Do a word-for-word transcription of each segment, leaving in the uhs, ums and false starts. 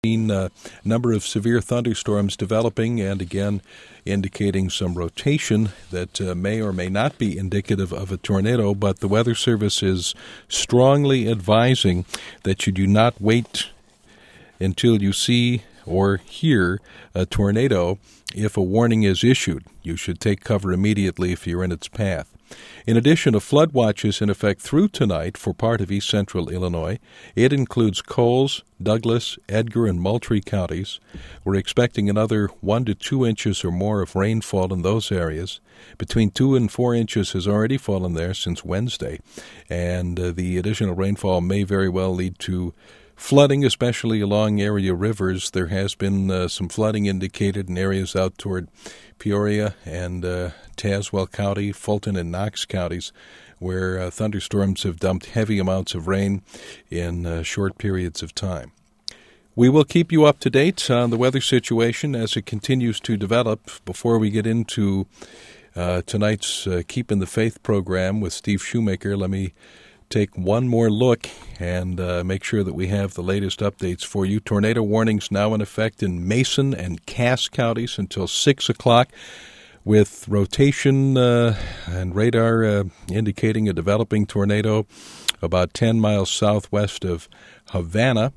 seen a number of severe thunderstorms developing and again indicating some rotation that uh, may or may not be indicative of a tornado, but the Weather Service is strongly advising that you do not wait until you see or hear a tornado if a warning is issued. You should take cover immediately if you're in its path. In addition, a flood watch is in effect through tonight for part of east central Illinois. It includes Coles, Douglas, Edgar, and Moultrie counties. We're expecting another one to two inches or more of rainfall in those areas. Between two and four inches has already fallen there since Wednesday, and uh, the additional rainfall may very well lead to flooding, especially along area rivers. There has been uh, some flooding indicated in areas out toward Peoria and uh, Tazewell County, Fulton and Knox counties, where uh, thunderstorms have dumped heavy amounts of rain in uh, short periods of time. We will keep you up to date on the weather situation as it continues to develop. Before we get into uh, tonight's uh, Keep in the Faith program with Steve Shoemaker, let me take one more look and uh, make sure that we have the latest updates for you. Tornado warnings now in effect in Mason and Cass counties until six o'clock, with rotation uh, and radar uh, indicating a developing tornado about ten miles southwest of Havana.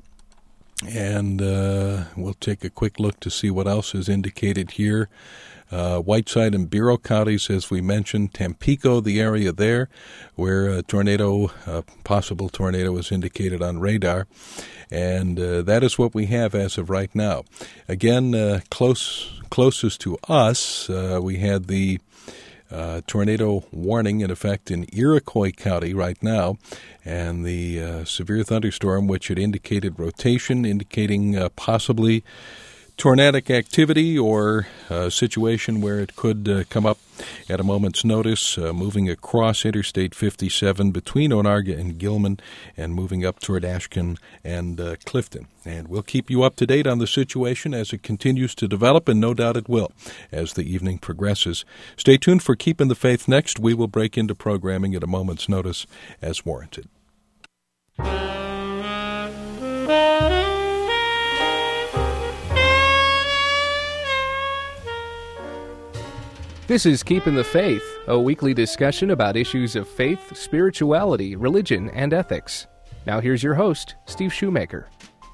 And uh, we'll take a quick look to see what else is indicated here. Uh, Whiteside and Bureau counties, as we mentioned, Tampico, the area there where a tornado, a possible tornado, is indicated on radar. And uh, that is what we have as of right now. Again, uh, close closest to us, uh, we had the uh, tornado warning in effect in Iroquois County right now, and the uh, severe thunderstorm, which had indicated rotation, indicating uh, possibly tornadic activity or a situation where it could uh, come up at a moment's notice, uh, moving across Interstate fifty-seven between Onarga and Gilman and moving up toward Ashken and uh, Clifton. And we'll keep you up to date on the situation as it continues to develop, and no doubt it will as the evening progresses. Stay tuned for Keep in the Faith next. We will break into programming at a moment's notice as warranted. This is Keep in the Faith, a weekly discussion about issues of faith, spirituality, religion, and ethics. Now here's your host, Steve Shoemaker.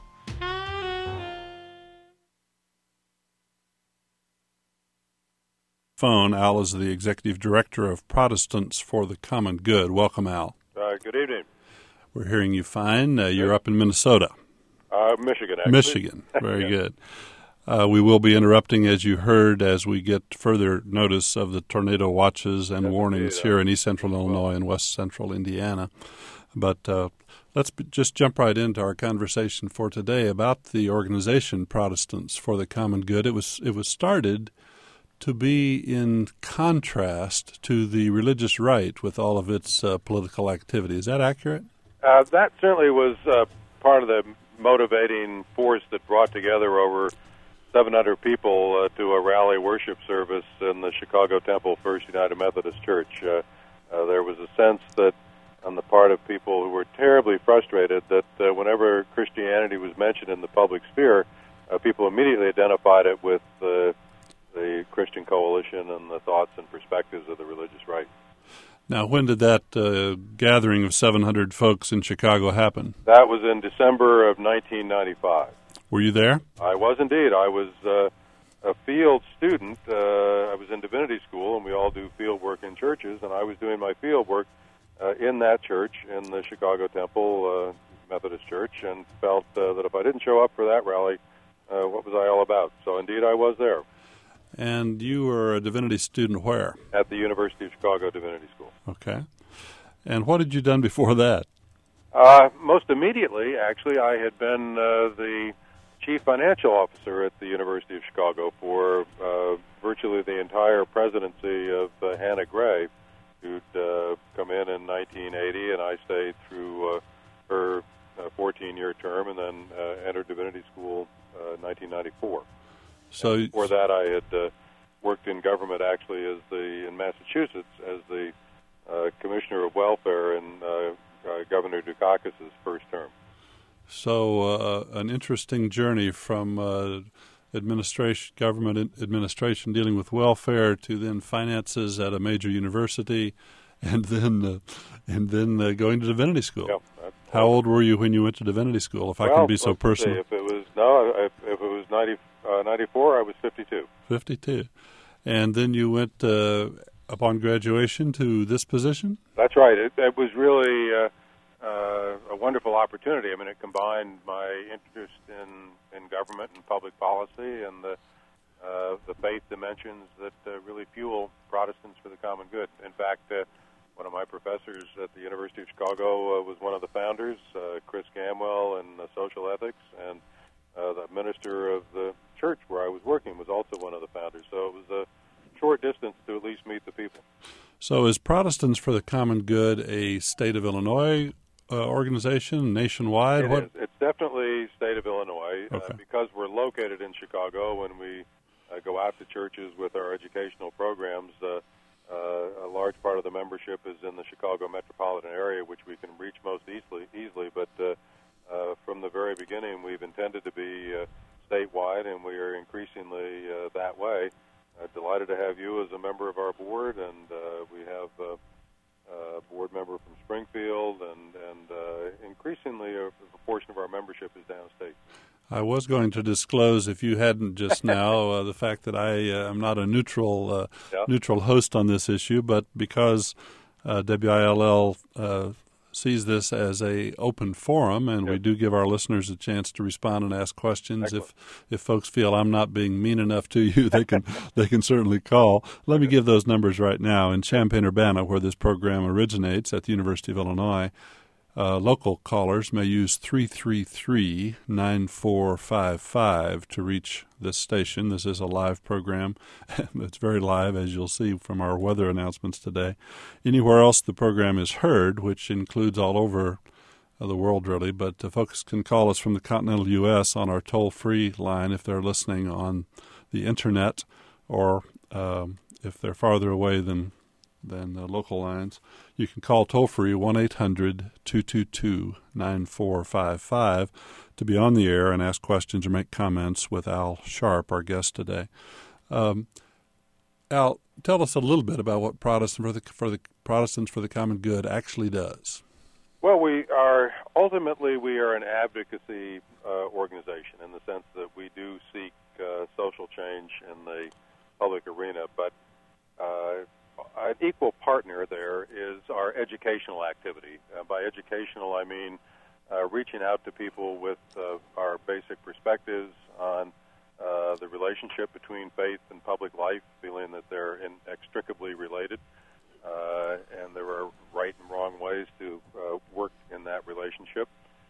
Phone. Al is the Executive Director of Protestants for the Common Good. Welcome, Al. Uh, good evening. We're hearing you fine. Uh, you're up in Minnesota. Uh, Michigan, actually. Michigan. Very yeah. good. Uh, we will be interrupting, as you heard, as we get further notice of the tornado watches and yes, warnings indeed. here in east central Illinois and west central Indiana. But uh, let's be, just jump right into our conversation for today about the organization Protestants for the Common Good. It was it was started to be in contrast to the religious right with all of its uh, political activity. Is that accurate? Uh, that certainly was uh, part of the motivating force that brought together over seven hundred people uh, to a rally worship service in the Chicago Temple First United Methodist Church. Uh, uh, there was a sense that on the part of people who were terribly frustrated that uh, whenever Christianity was mentioned in the public sphere, uh, people immediately identified it with uh, the Christian coalition and the thoughts and perspectives of the religious right. Now, when did that uh, gathering of seven hundred folks in Chicago happen? That was in December of nineteen ninety-five. Were you there? I was indeed. I was uh, a field student. Uh, I was in divinity school, and we all do field work in churches, and I was doing my field work uh, in that church, in the Chicago Temple uh, Methodist Church, and felt uh, that if I didn't show up for that rally, uh, what was I all about? So indeed I was there. And you were a divinity student where? At the University of Chicago Divinity School. Okay. And what had you done before that? Uh, most immediately, actually, I had been uh, the chief financial officer at the University of Chicago for uh, virtually the entire presidency of uh, Hannah Gray, who'd uh, come in in nineteen eighty, and I stayed through uh, her uh, fourteen-year term, and then uh, entered divinity school uh, nineteen ninety-four. So and before that, I had uh, worked in government, actually, as the in Massachusetts as the uh, commissioner of welfare in uh, uh, Governor Dukakis' first term. So uh, an interesting journey from uh, administration, government administration dealing with welfare to then finances at a major university, and then uh, and then uh, going to divinity school. Yep. How old were you when you went to divinity school, if well, I can be so let's personal? See, if it was no, if, if it was ninety, uh, ninety-four, I was fifty-two. fifty-two. And then you went uh, upon graduation to this position? That's right. It, it was really uh, uh, a wonderful opportunity. I mean, it combined my interest in, in government and public policy and the uh, the faith dimensions that uh, really fuel Protestants for the common good. In fact, uh, one of my professors at the University of Chicago uh, was one of the founders, uh, Chris Gamwell, in uh, social ethics, and uh, the minister of the church where I was working was also one of the founders. So it was a short distance to at least meet the people. So is Protestants for the Common Good a state of Illinois uh, organization, nationwide? It what? is. It's definitely state of Illinois. Okay. Uh, because we're located in Chicago, when we uh, go out to churches with our educational programs, uh, uh, a large part of the membership is in the Chicago metropolitan area, which we can reach most easily. easily. But uh, uh, from the very beginning, we've intended to be uh, statewide, and we are increasingly uh, that way. Uh, delighted to have you as a member of our board, and uh, we have uh, a board member from Springfield, and, and uh, increasingly a, a portion of our membership is downstate. I was going to disclose, if you hadn't just now, uh, the fact that I uh, am not a neutral uh, yeah. neutral host on this issue, but because uh, W I L L uh, sees this as a open forum, and Good. we do give our listeners a chance to respond and ask questions. Excellent. If if folks feel I'm not being mean enough to you, they can they can certainly call. Let me give those numbers right now. In Champaign-Urbana, where this program originates at the University of Illinois, uh, local callers may use three three three, nine four five five to reach this station. This is a live program. It's very live, as you'll see from our weather announcements today. Anywhere else the program is heard, which includes all over the world, really, but uh, folks can call us from the continental U S on our toll-free line if they're listening on the Internet, or um, if they're farther away than than uh, local lines. You can call toll-free one eight hundred, two two two, nine four five five to be on the air and ask questions or make comments with Al Sharp, our guest today. Um, Al, tell us a little bit about what Protestant for the, for the Protestants for the Common Good actually does. Well, we are ultimately we are an advocacy uh, organization in the sense that we do seek uh, social change in the public arena, but uh, an equal partner there is our educational activity. Uh, by educational, I mean uh, reaching out to people with uh, our basic perspectives on uh, the relationship between faith and public life, feeling that they're inextricably related. Uh, and there are right and wrong ways to uh, work in that relationship.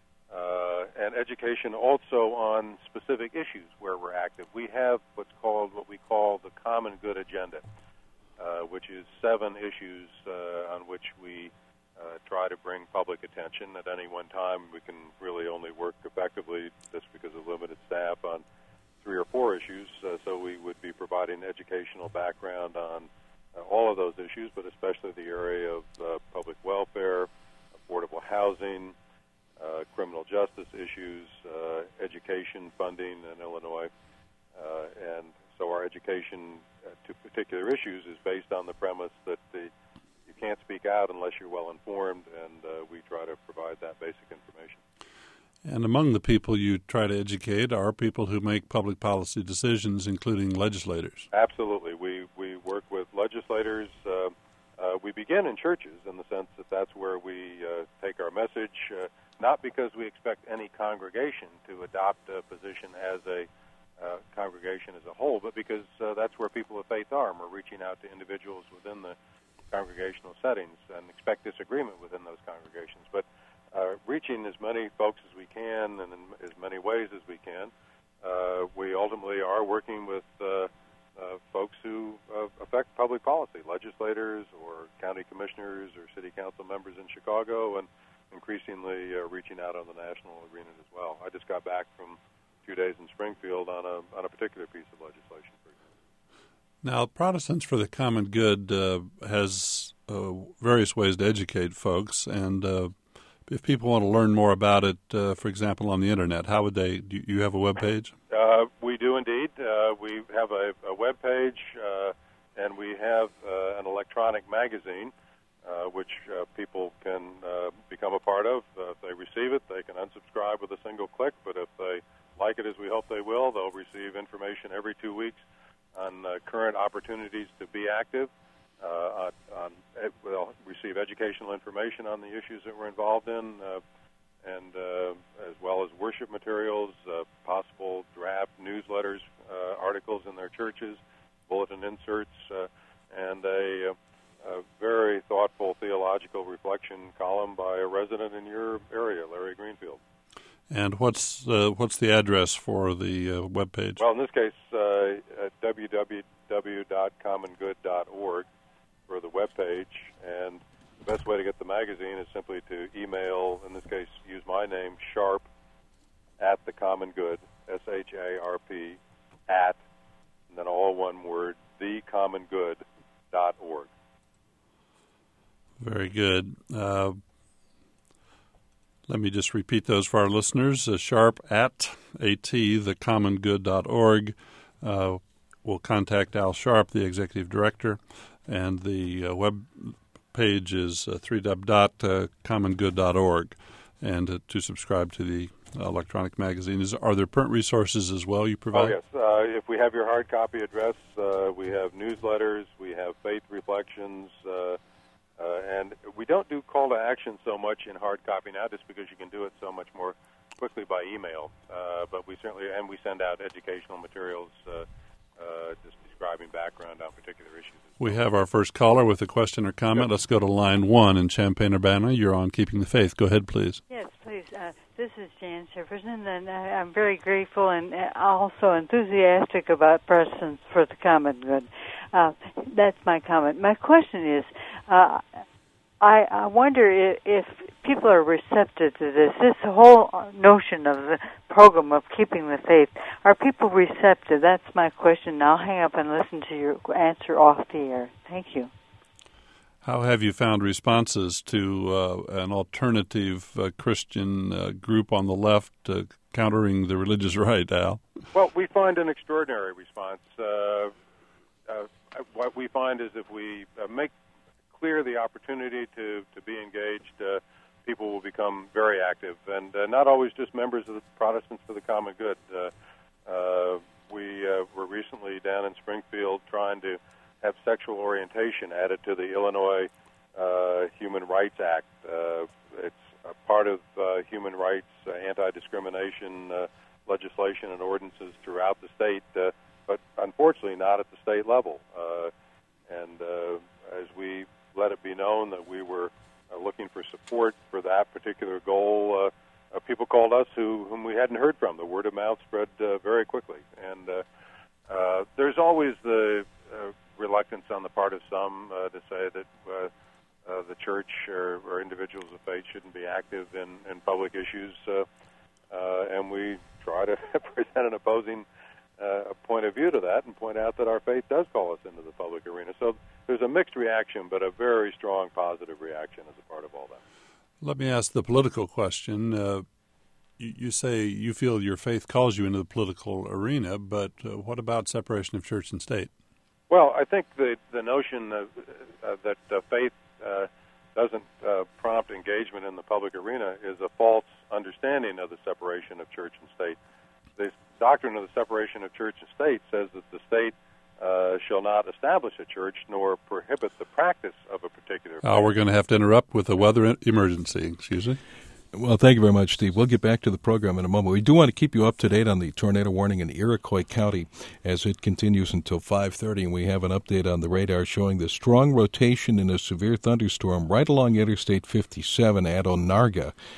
Uh, and education also on specific issues where we're active. We have what's called, what we call the Common Good Agenda, uh, which is seven issues uh, on which we uh, try to bring public attention. At any one time, we can really only work effectively, just because of limited staff, on three or four issues. Uh, so we would be providing educational background on Uh, all of those issues, but especially the area of uh, public welfare, affordable housing, uh, criminal justice issues, uh, education funding in Illinois. Uh, and so our education uh, to particular issues is based on the premise that the, you can't speak out unless you're well informed, and uh, we try to provide that basic information. And among the people you try to educate are people who make public policy decisions, including legislators. Absolutely. We we work with legislators. Uh, uh, we begin in churches in the sense that that's where we uh, take our message, uh, not because we expect any congregation to adopt a position as a uh, congregation as a whole, but because uh, that's where people of faith are, and we're reaching out to individuals within the congregational settings and expect disagreement within those congregations. But Uh, reaching as many folks as we can and in as many ways as we can. Uh, we ultimately are working with uh, uh, folks who uh, affect public policy, legislators or county commissioners or city council members in Chicago, and increasingly uh, reaching out on the national arena as well. I just got back from two days in Springfield on a on a particular piece of legislation, for example. Now, Protestants for the Common Good uh, has uh, various ways to educate folks, and uh, if people want to learn more about it, uh, for example, on the Internet, how would they, do you have a web page? Uh, we do indeed. Uh, we have a, a web page, uh, and we have uh, an electronic magazine, uh, which uh, people can uh, become a part of. Uh, if they receive it, they can unsubscribe with a single click, but if they like it as we hope they will, they'll receive information every two weeks on uh, current opportunities to be active. Uh, on, on, they'll receive educational information on the issues that we're involved in, uh, and uh, as well as worship materials, uh, possible draft newsletters, uh, articles in their churches, bulletin inserts, uh, and a, a very thoughtful theological reflection column by a resident in your area, Larry Greenfield. And what's uh, what's the address for the uh, web page? Well, in this case, uh, w w w dot common good dot org for the web page, and the best way to get the magazine is simply to email, in this case, use my name, Sharp, at the Common Good, S H A R P, at, and then all one word, the common good dot org. Very good. Uh, let me just repeat those for our listeners. Uh, Sharp at at the common good dot org. Uh, we'll contact Al Sharp, the executive director, and the uh, web page is uh, w w w dot common good dot org. And uh, to subscribe to the electronic magazine, is are there print resources as well you provide? Oh, yes. Uh, if we have your hard copy address, uh, we have newsletters, we have faith reflections, uh, uh, and we don't do call to action so much in hard copy now, just because you can do it so much more quickly by email. Uh, but we certainly, and we send out educational materials uh, uh, just describing background on particular issues. We have our first caller with a question or comment. Good. Let's go to line one in Champaign-Urbana. You're on Keeping the Faith. Go ahead, please. Yes, please. Uh, this is Jan Jefferson, and I, I'm very grateful and also enthusiastic about Presence for the Common Good. Uh, that's my comment. My question is, uh, I, I wonder if, if people are receptive to this. This whole notion of the program of Keeping the Faith, are people receptive? That's my question. I'll hang up and listen to your answer off the air. Thank you. How have you found responses to uh, an alternative uh, Christian uh, group on the left uh, countering the religious right, Al? Well, we find an extraordinary response. Uh, uh, what we find is if we uh, make clear the opportunity to, to be engaged, uh, people will become very active, and uh, not always just members of the Protestants for the Common Good. Uh, uh, we uh, were recently down in Springfield trying to have sexual orientation added to the Illinois uh, Human Rights Act. Uh, it's a part of uh, human rights, uh, anti-discrimination uh, legislation and ordinances throughout the state, uh, but unfortunately not at the state level. Uh, and uh, as we let it be known that we were uh, looking for support for that particular goal, uh, uh, people called us who whom we hadn't heard from. The word of mouth spread uh, very quickly. And uh, uh, there's always the uh, reluctance on the part of some uh, to say that uh, uh, the church or, or individuals of faith shouldn't be active in, in public issues. Uh, uh, and we try to present an opposing uh, point of view to that and point out that our faith does call us into the public arena. So there's a mixed reaction, but a very strong positive reaction as a part of all that. Let me ask the political question. Uh, you, you say you feel your faith calls you into the political arena, but uh, what about separation of church and state? Well, I think the the notion of, uh, that uh, faith uh, doesn't uh, prompt engagement in the public arena is a false understanding of the separation of church and state. The doctrine of the separation of church and state says that the state uh, shall not establish a church nor prohibit the practice of a particular faith. Oh, we're going to have to interrupt with a weather emergency. Excuse me. Well, thank you very much, Steve. We'll get back to the program in a moment. We do want to keep you up to date on the tornado warning in Iroquois County as it continues until five thirty, and we have an update on the radar showing the strong rotation in a severe thunderstorm right along Interstate fifty-seven at Onarga.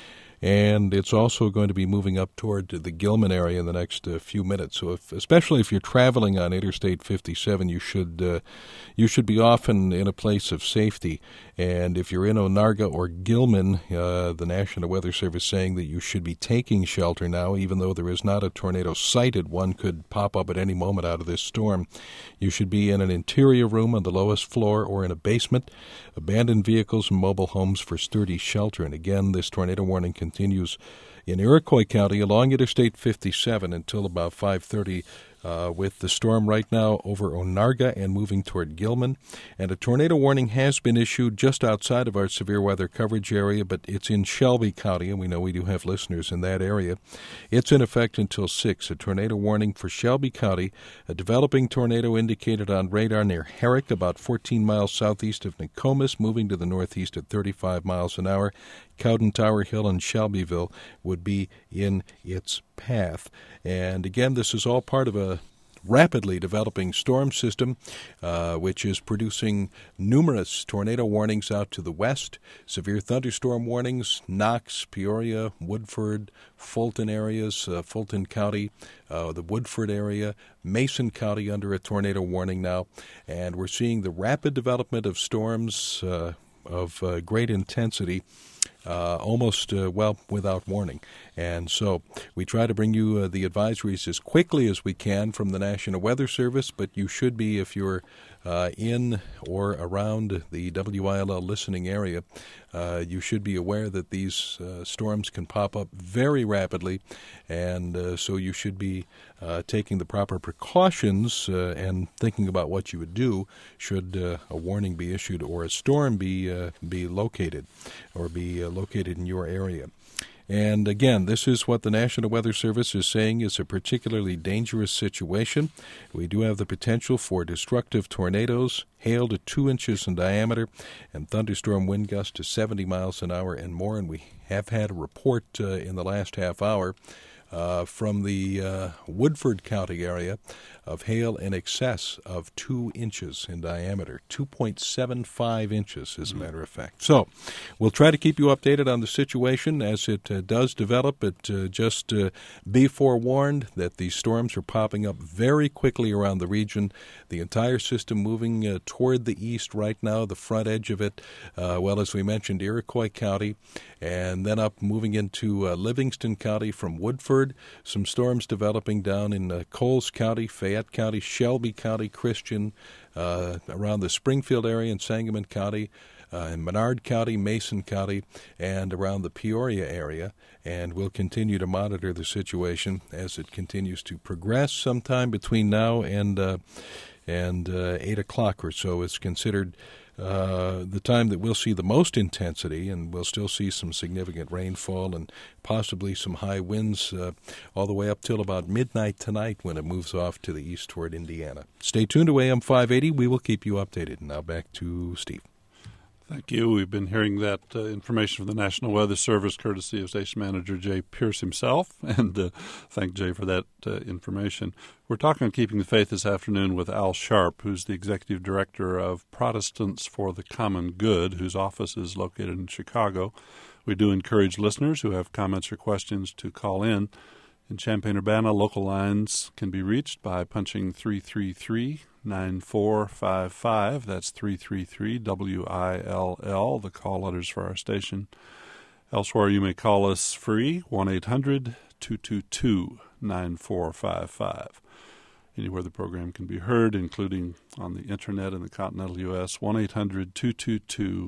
and it's also going to be moving up toward the Gilman area in the next uh, few minutes. So, if, especially if you're traveling on Interstate fifty-seven, you should uh, you should be often in a place of safety. And if you're in Onarga or Gilman, uh, the National Weather Service saying that you should be taking shelter now, even though there is not a tornado sighted. One could pop up at any moment out of this storm. You should be in an interior room on the lowest floor or in a basement. Abandoned vehicles and mobile homes for sturdy shelter. And again, this tornado warning continues in Iroquois County along Interstate fifty-seven until about five thirty. Uh, with the storm right now over Onarga and moving toward Gilman. And a tornado warning has been issued just outside of our severe weather coverage area, but it's in Shelby County, and we know we do have listeners in that area. It's in effect until six. A tornado warning for Shelby County. A developing tornado indicated on radar near Herrick, about fourteen miles southeast of Nokomis, moving to the northeast at thirty-five miles an hour. Cowden, Tower Hill, and Shelbyville would be in its path. And again, this is all part of a rapidly developing storm system, uh, which is producing numerous tornado warnings out to the west, severe thunderstorm warnings, Knox, Peoria, Woodford, Fulton areas, uh, Fulton County, uh, the Woodford area, Mason County under a tornado warning now, and we're seeing the rapid development of storms uh, of uh, great intensity Uh, almost, uh, well, without warning. And so we try to bring you uh, the advisories as quickly as we can from the National Weather Service, but you should be, if you're uh, in or around the W I L L listening area, uh, you should be aware that these uh, storms can pop up very rapidly, and uh, so you should be uh, taking the proper precautions uh, and thinking about what you would do should uh, a warning be issued or a storm be uh, be located or be uh, located in your area. And again, this is what the National Weather Service is saying is a particularly dangerous situation. We do have the potential for destructive tornadoes, hail to two inches in diameter, and thunderstorm wind gusts to seventy miles an hour and more. And we have had a report uh, in the last half hour uh, from the uh, Woodford County area of hail in excess of two inches in diameter, two point seven five inches, as a matter of fact. So we'll try to keep you updated on the situation as it uh, does develop, but uh, just uh, be forewarned that these storms are popping up very quickly around the region. The entire system moving uh, toward the east right now, the front edge of it, uh, well, as we mentioned, Iroquois County, and then up moving into uh, Livingston County from Woodford. Some storms developing down in uh, Coles County, Fayette County, Shelby County, Christian, uh, around the Springfield area in Sangamon County, uh, in Menard County, Mason County, and around the Peoria area. And we'll continue to monitor the situation as it continues to progress. Sometime between now and uh, and uh, eight o'clock or so is considered Uh, the time that we'll see the most intensity, and we'll still see some significant rainfall and possibly some high winds uh, all the way up till about midnight tonight when it moves off to the east toward Indiana. Stay tuned to A M five eighty. We will keep you updated. Now back to Steve. Thank you. We've been hearing that uh, information from the National Weather Service, courtesy of Station Manager Jay Pierce himself, and uh, thank Jay for that uh, information. We're talking on Keeping the Faith this afternoon with Al Sharp, who's the Executive Director of Protestants for the Common Good, whose office is located in Chicago. We do encourage listeners who have comments or questions to call in. In Champaign-Urbana, local lines can be reached by punching three three three, nine four five five. That's three three three W I L L, the call letters for our station. Elsewhere, you may call us free, one eight hundred two two two nine four five five. Anywhere the program can be heard, including on the Internet in the continental U S, one eight hundred two two two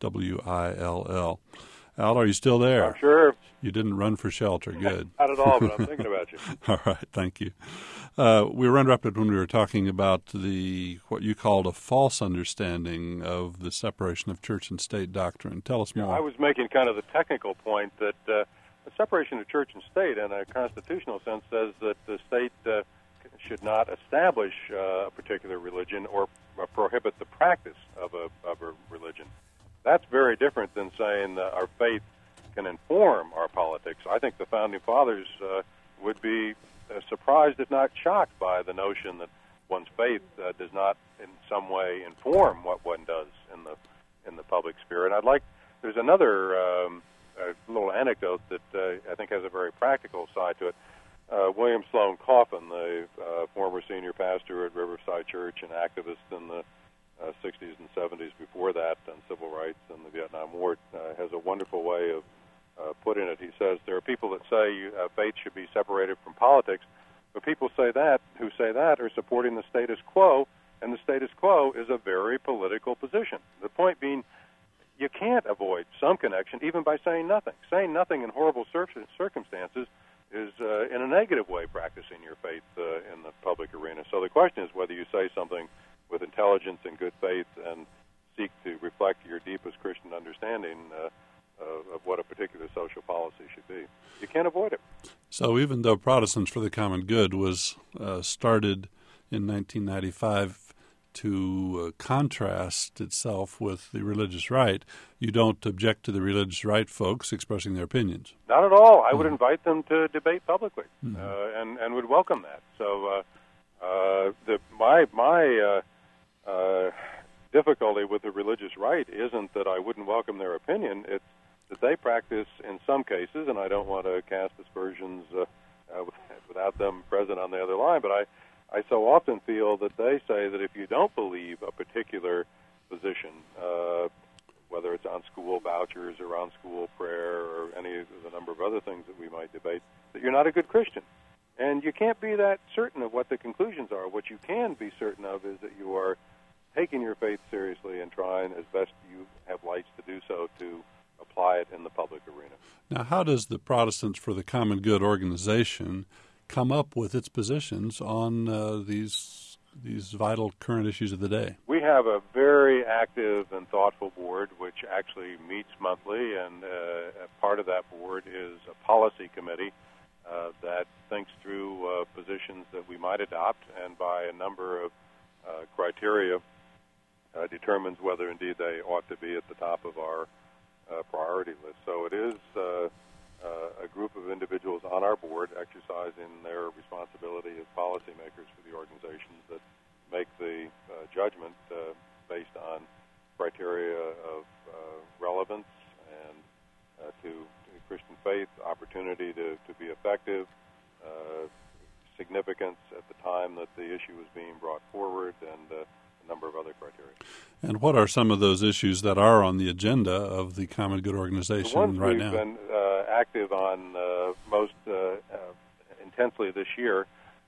W I L L. Al, are you still there? I'm sure. You didn't run for shelter. Good. Not at all, but I'm thinking about you. All right. Thank you. Uh, we were interrupted when we were talking about the what you called a false understanding of the separation of church and state doctrine. Tell us more. Yeah, I was making kind of the technical point that uh, the separation of church and state in a constitutional sense says that the state uh, should not establish uh, a particular religion or uh, prohibit the practice of a, of a religion. That's very different than saying that our faith can inform our politics. I think the Founding Fathers uh, would be uh, surprised, if not shocked, by the notion that one's faith uh, does not in some way inform what one does in the in the public sphere. And I'd like, there's another um, a little anecdote that uh, I think has a very practical side to it. Uh, William Sloane Coffin, the uh, former senior pastor at Riverside Church and activist in the uh, sixties and seventies before that on civil rights and the Vietnam War, uh, has a wonderful way of uh, putting it. He says, there are people that say uh, faith should be separated from politics, but people say that, who say that are supporting the status quo, and the status quo is a very political position. The point being, you can't avoid some connection even by saying nothing. Saying nothing in horrible cir- circumstances is, uh, in a negative way, practicing your faith uh, in the public arena. So the question is whether you say something with intelligence and good faith and seek to reflect your deepest Christian understanding uh, uh, of what a particular social policy should be. You can't avoid it. So even though Protestants for the Common Good was uh, started in nineteen ninety-five to uh, contrast itself with the religious right, you don't object to the religious right folks expressing their opinions? Not at all. I Mm. would invite them to debate publicly Mm. uh, and, and would welcome that. So uh, uh, the, my, my uh, uh, difficulty with the religious right isn't that I wouldn't welcome their opinion. It's that they practice in some cases, and I don't want to cast aspersions uh, uh, without them present on the other line, but I, I so often feel that they say that if you don't believe a particular position, uh, whether it's on school vouchers or on school prayer or any of the number of other things that we might debate, that you're not a good Christian. And you can't be that certain of what the conclusions are. What you can be certain of is that you are taking your faith seriously and trying as best you have lights to do so to apply it in the public arena. Now, how does the Protestants for the Common Good organization come up with its positions on uh, these these vital current issues of the day? We have a very active and thoughtful board which actually meets monthly, and uh, a part of that board is a policy committee uh, that thinks through uh, positions that we might adopt, and by a number of uh, criteria uh, determines whether indeed they ought to be at the top of our uh, priority list. So it is uh, uh, a group of individuals on our board exercising their responsibility as policymakers for the organizations that make the uh, judgment uh, based on criteria of uh, relevance and uh, to, to Christian faith, opportunity to, to be effective, uh, significance at the time that the issue was being brought forward, and uh, a number of other criteria. And what are some of those issues that are on the agenda of the Common Good organization the ones right we've now? been uh, active on uh, most uh, uh, intensely this year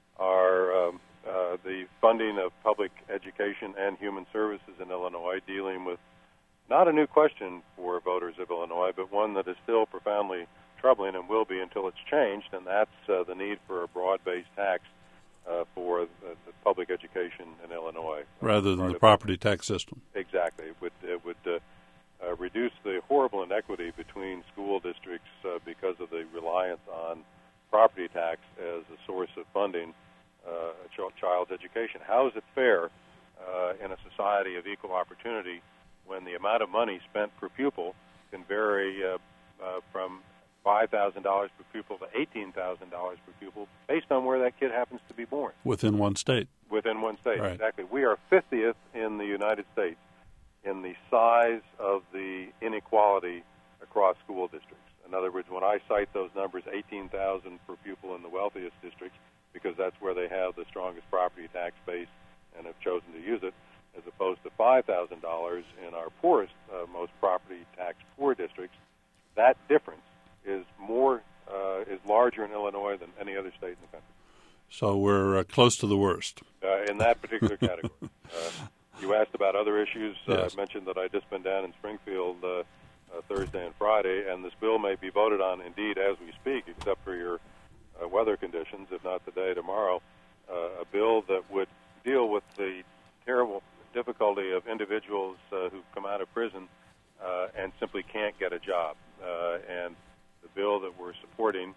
are um, uh, the funding of public education and human services in Illinois, dealing with not a new question for voters of Illinois, but one that is still profoundly troubling and will be until it's changed, and that's uh, the need for a broad-based tax uh, for the, the public education in Illinois. Rather than the property tax system. Exactly. It would, it would uh, uh, reduce the horrible inequity between school districts uh, because of the reliance on property tax as a source of funding uh, a ch- child's education. How is it fair uh, in a society of equal opportunity when the amount of money spent per pupil can vary uh, uh, from five thousand dollars per pupil to eighteen thousand dollars per pupil based on where that kid happens to be born? Within one state. Within one state, Right. Exactly. We are fiftieth in the United States in the size of the inequality across school districts. In other words, when I cite those numbers, eighteen thousand per pupil in the wealthiest districts, because that's where they have the strongest property tax base and have chosen to use it, as opposed to five thousand dollars in our poorest, uh, most property tax poor districts, that difference is more uh, is larger in Illinois than any other state in the country. So we're uh, close to the worst. Uh, in that particular category. Uh, you asked about other issues. Uh, Yes. I mentioned that I'd just been down in Springfield uh, uh, Thursday and Friday, and this bill may be voted on, indeed, as we speak, except for your uh, weather conditions, if not today, tomorrow, uh, a bill that would deal with the terrible difficulty of individuals uh, who've come out of prison uh, and simply can't get a job. Uh, and the bill that we're supporting,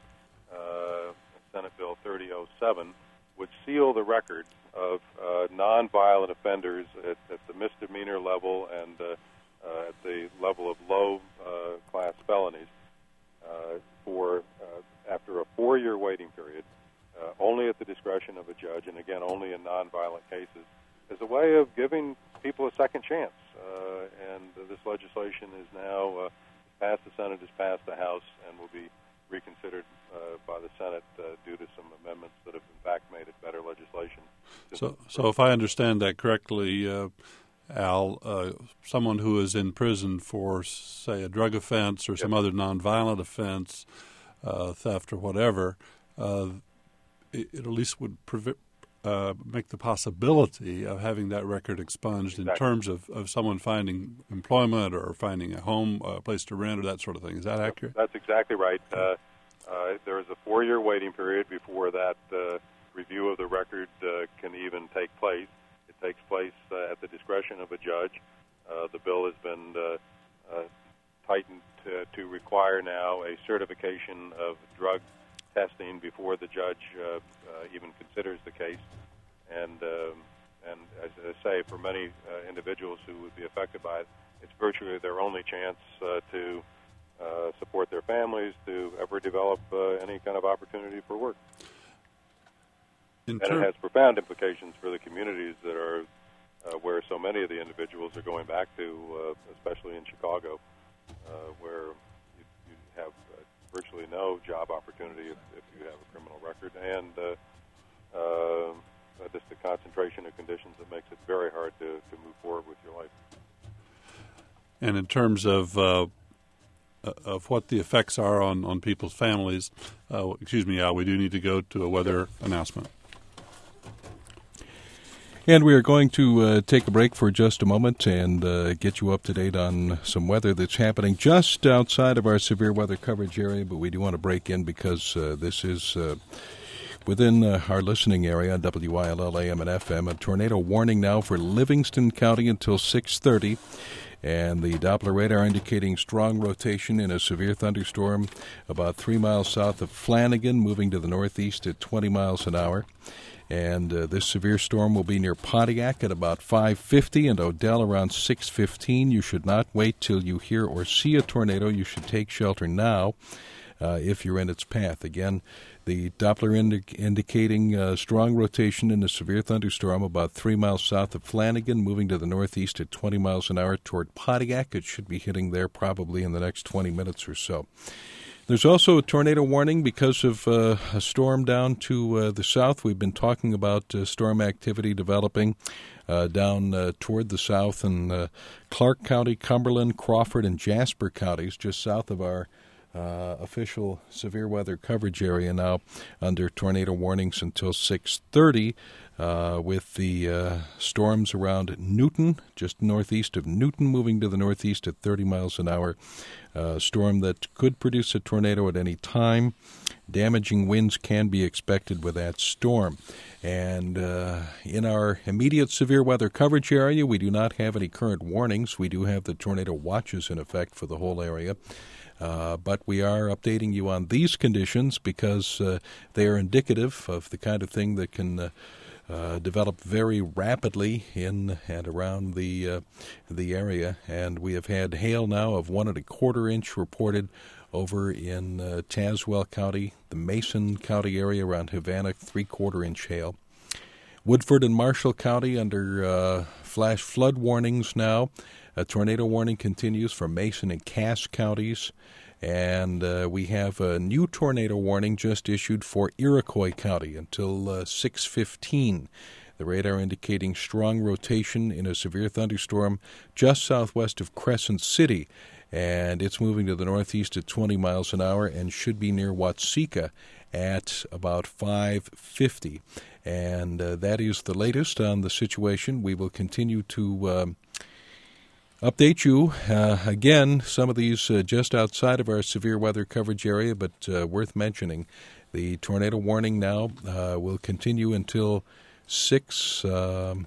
uh, Senate Bill thirty oh seven, would seal the record of uh, nonviolent offenders at, at the misdemeanor level and uh, uh, at the level of low-class uh, felonies uh, for uh, after a four-year waiting period, uh, only at the discretion of a judge, and again, only in nonviolent cases, as a way of giving people a second chance. Uh, and this legislation is now uh, passed the Senate, has passed the House, and will be reconsidered uh, by the Senate uh, due to some amendments that have, in fact, made it better legislation. So, so if I understand that correctly, uh, Al, uh, someone who is in prison for, say, a drug offense or some yep. other nonviolent offense, uh, theft or whatever, uh, it, it at least would prevent. Uh, make the possibility of having that record expunged exactly. in terms of, of someone finding employment or finding a home, a place to rent, or that sort of thing. Is that accurate? That's exactly right. Uh, uh, there is a four-year waiting period before that uh, review of the record uh, can even take place. It takes place uh, at the discretion of a judge. Uh, the bill has been uh, uh, tightened to, to require now a certification of drug testing before the judge uh, uh, even considers the case. And, um, and as I say, for many uh, individuals who would be affected by it, it's virtually their only chance uh, to uh, support their families, to ever develop uh, any kind of opportunity for work. In and ter- it has profound implications for the communities that are uh, where so many of the individuals are going back to, uh, especially in Chicago, uh, where you, you have uh, virtually no job opportunity if, if you have a criminal record, and uh, uh, just the concentration of conditions that makes it very hard to, to move forward with your life. And in terms of uh, of what the effects are on, on people's families, uh, excuse me, Al, we do need to go to a weather announcement. And we are going to uh, take a break for just a moment and uh, get you up to date on some weather that's happening just outside of our severe weather coverage area, but we do want to break in because uh, this is uh, within uh, our listening area on W I L L A M and F M. A tornado warning now for Livingston County until six thirty, and the Doppler radar indicating strong rotation in a severe thunderstorm about three miles south of Flanagan, moving to the northeast at twenty miles an hour. And uh, this severe storm will be near Pontiac at about five fifty and Odell around six fifteen. You should not wait till you hear or see a tornado. You should take shelter now uh, if you're in its path. Again, the Doppler indi- indicating uh, strong rotation in a severe thunderstorm about three miles south of Flanagan, moving to the northeast at twenty miles an hour toward Pontiac. It should be hitting there probably in the next twenty minutes or so. There's also a tornado warning because of uh, a storm down to uh, the south. We've been talking about uh, storm activity developing uh, down uh, toward the south in uh, Clark County, Cumberland, Crawford, and Jasper counties, just south of our uh, official severe weather coverage area now under tornado warnings until six thirty. Uh, with the uh, storms around Newton, just northeast of Newton, moving to the northeast at thirty miles an hour. Uh, storm that could produce a tornado at any time. Damaging winds can be expected with that storm. And uh, in our immediate severe weather coverage area, we do not have any current warnings. We do have the tornado watches in effect for the whole area. Uh, but we are updating you on these conditions because uh, they are indicative of the kind of thing that can uh, Uh, develop very rapidly in and around the uh, the area, and we have had hail now of one and a quarter inch reported over in uh, Tazewell County, the Mason County area around Havana, three quarter inch hail. Woodford and Marshall County under uh, flash flood warnings now. A tornado warning continues for Mason and Cass counties. And uh, we have a new tornado warning just issued for Iroquois County until uh, six fifteen. The radar indicating strong rotation in a severe thunderstorm just southwest of Crescent City. And it's moving to the northeast at twenty miles an hour and should be near Watseka at about five fifty. And uh, that is the latest on the situation. We will continue to Um, update you. Uh, again, some of these uh, just outside of our severe weather coverage area, but uh, worth mentioning. The tornado warning now uh, will continue until six, um,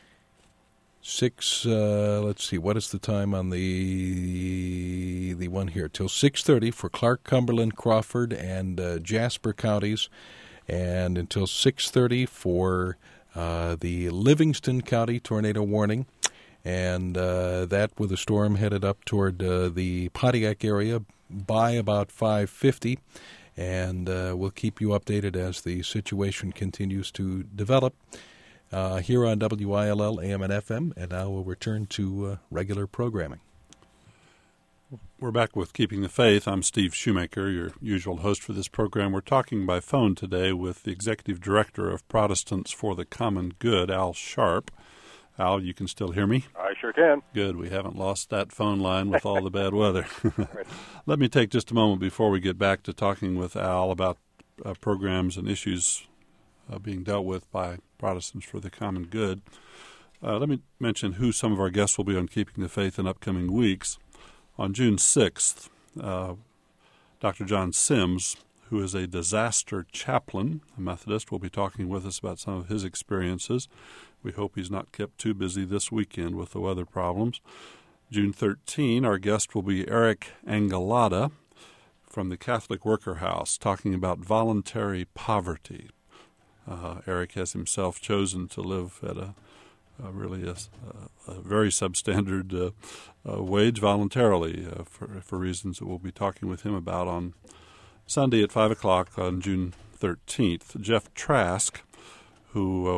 six, uh, let's see, what is the time on the the one here? Till six thirty for Clark, Cumberland, Crawford, and uh, Jasper counties, and until six thirty for uh, the Livingston County tornado warning. And uh, that with a storm headed up toward uh, the Pontiac area by about five fifty. And uh, we'll keep you updated as the situation continues to develop uh, here on W I L L A M and F M. And now we'll return to uh, regular programming. We're back with Keeping the Faith. I'm Steve Shoemaker, your usual host for this program. We're talking by phone today with the Executive Director of Protestants for the Common Good, Al Sharp. Al, you can still hear me? I sure can. Good. We haven't lost that phone line with all the bad weather. Let me take just a moment before we get back to talking with Al about uh, programs and issues uh, being dealt with by Protestants for the Common Good. Uh, let me mention who some of our guests will be on Keeping the Faith in upcoming weeks. On June sixth, uh, Doctor John Sims, who is a disaster chaplain, a Methodist, will be talking with us about some of his experiences. We hope he's not kept too busy this weekend with the weather problems. June thirteenth, our guest will be Eric Angelada from the Catholic Worker House, talking about voluntary poverty. Uh, Eric has himself chosen to live at a Uh, really a, a very substandard uh, uh, wage voluntarily uh, for, for reasons that we'll be talking with him about on Sunday at five o'clock on June thirteenth. Jeff Trask, who uh,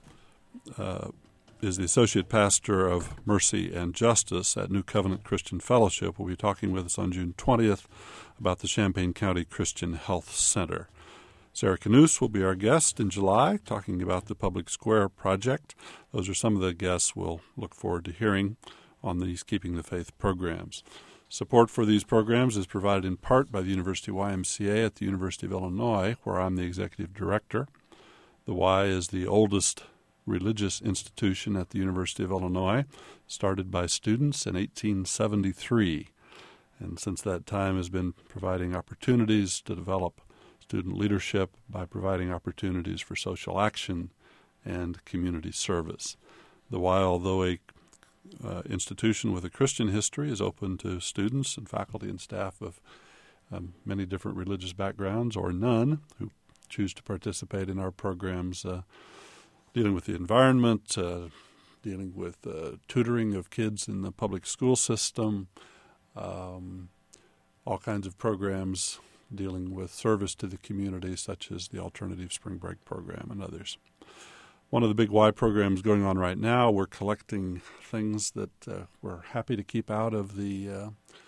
uh, is the Associate Pastor of Mercy and Justice at New Covenant Christian Fellowship, will be talking with us on June twentieth about the Champaign County Christian Health Center. Sarah Knus will be our guest in July, talking about the Public Square Project. Those are some of the guests we'll look forward to hearing on these Keeping the Faith programs. Support for these programs is provided in part by the University Y M C A at the University of Illinois, where I'm the executive director. The Y is the oldest religious institution at the University of Illinois, started by students in eighteen seventy-three, and since that time has been providing opportunities to develop student leadership by providing opportunities for social action and community service. The Y, although a uh, institution with a Christian history, is open to students and faculty and staff of um, many different religious backgrounds or none who choose to participate in our programs uh, dealing with the environment, uh, dealing with uh, tutoring of kids in the public school system, um, all kinds of programs dealing with service to the community, such as the Alternative Spring Break Program and others. One of the big Y programs going on right now, we're collecting things that uh, we're happy to keep out of the uh,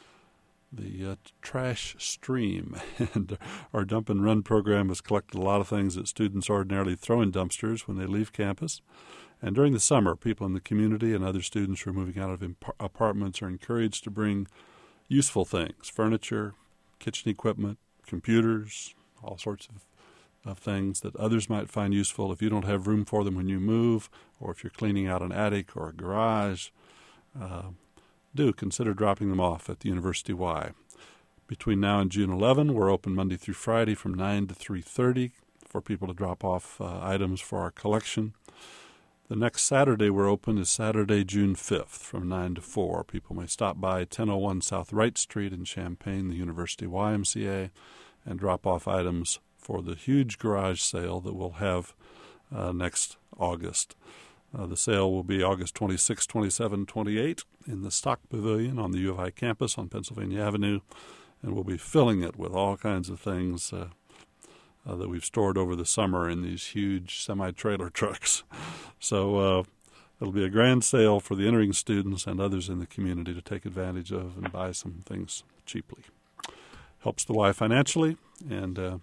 the uh, trash stream. And our Dump and Run program has collected a lot of things that students ordinarily throw in dumpsters when they leave campus. And during the summer, people in the community and other students who are moving out of imp- apartments are encouraged to bring useful things, furniture, kitchen equipment, computers, all sorts of, of things that others might find useful. If you don't have room for them when you move, or if you're cleaning out an attic or a garage, uh, do consider dropping them off at the University Y. Between now and June eleventh, we're open Monday through Friday from nine to three thirty for people to drop off uh, items for our collection. The next Saturday we're open is Saturday, June fifth, from nine to four. People may stop by ten oh one South Wright Street in Champaign, the University Y M C A, and drop off items for the huge garage sale that we'll have uh, next August. Uh, the sale will be August twenty-sixth, twenty-seventh, twenty-eighth in the Stock Pavilion on the U of I campus on Pennsylvania Avenue, and we'll be filling it with all kinds of things uh, Uh, that we've stored over the summer in these huge semi-trailer trucks. So uh, it'll be a grand sale for the entering students and others in the community to take advantage of and buy some things cheaply. Helps the Y financially and uh,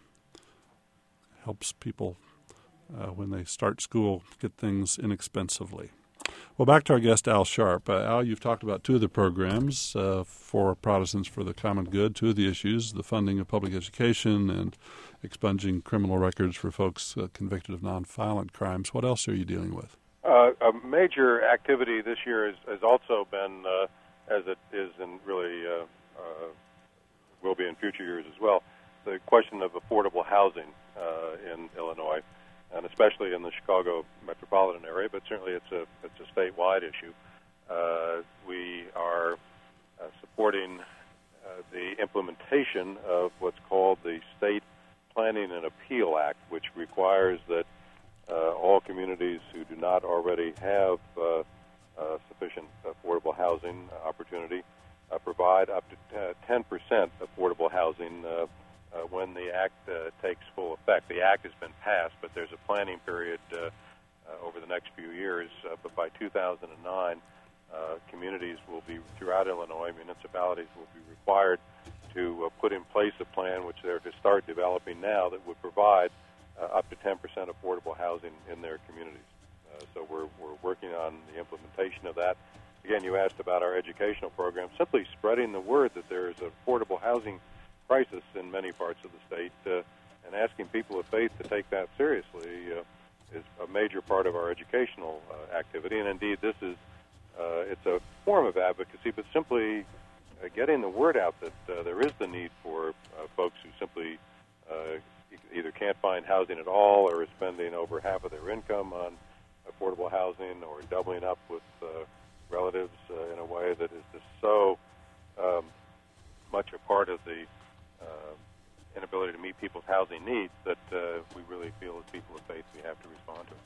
helps people uh, when they start school get things inexpensively. Well, back to our guest, Al Sharp. Uh, Al, you've talked about two of the programs uh, for Protestants for the Common Good, two of the issues, the funding of public education and expunging criminal records for folks uh, convicted of nonviolent crimes. What else are you dealing with? Uh, a major activity this year has, has also been, uh, as it is and really uh, uh, will be in future years as well, the question of affordable housing uh, in Illinois, and especially in the Chicago metropolitan area, but certainly it's a it's a statewide issue. Uh, we are uh, supporting uh, the implementation of what's called the State Planning and Appeal Act, which requires that uh, all communities who do not already have uh, uh, sufficient affordable housing opportunity uh, provide up to ten percent affordable housing uh, uh, when the act uh, takes full effect. The act has been passed, but there's a planning period uh, uh, over the next few years. Uh, but by two thousand nine, uh, communities will be, throughout Illinois, municipalities will be required to uh, put in place a plan, which they're to start developing now, that would provide uh, up to ten percent affordable housing in their communities. Uh, so we're, we're working on the implementation of that. Again, you asked about our educational program. Simply spreading the word that there is an affordable housing crisis in many parts of the state uh, and asking people of faith to take that seriously uh, is a major part of our educational uh, activity. And indeed, this is uh, it's a form of advocacy, but simply uh, getting the word out that uh, there is the need for uh, folks who simply uh, either can't find housing at all or are spending over half of their income on affordable housing or doubling up with uh, relatives uh, in a way that is just so um, much a part of the uh, inability to meet people's housing needs that uh, we really feel as people of faith we have to respond to.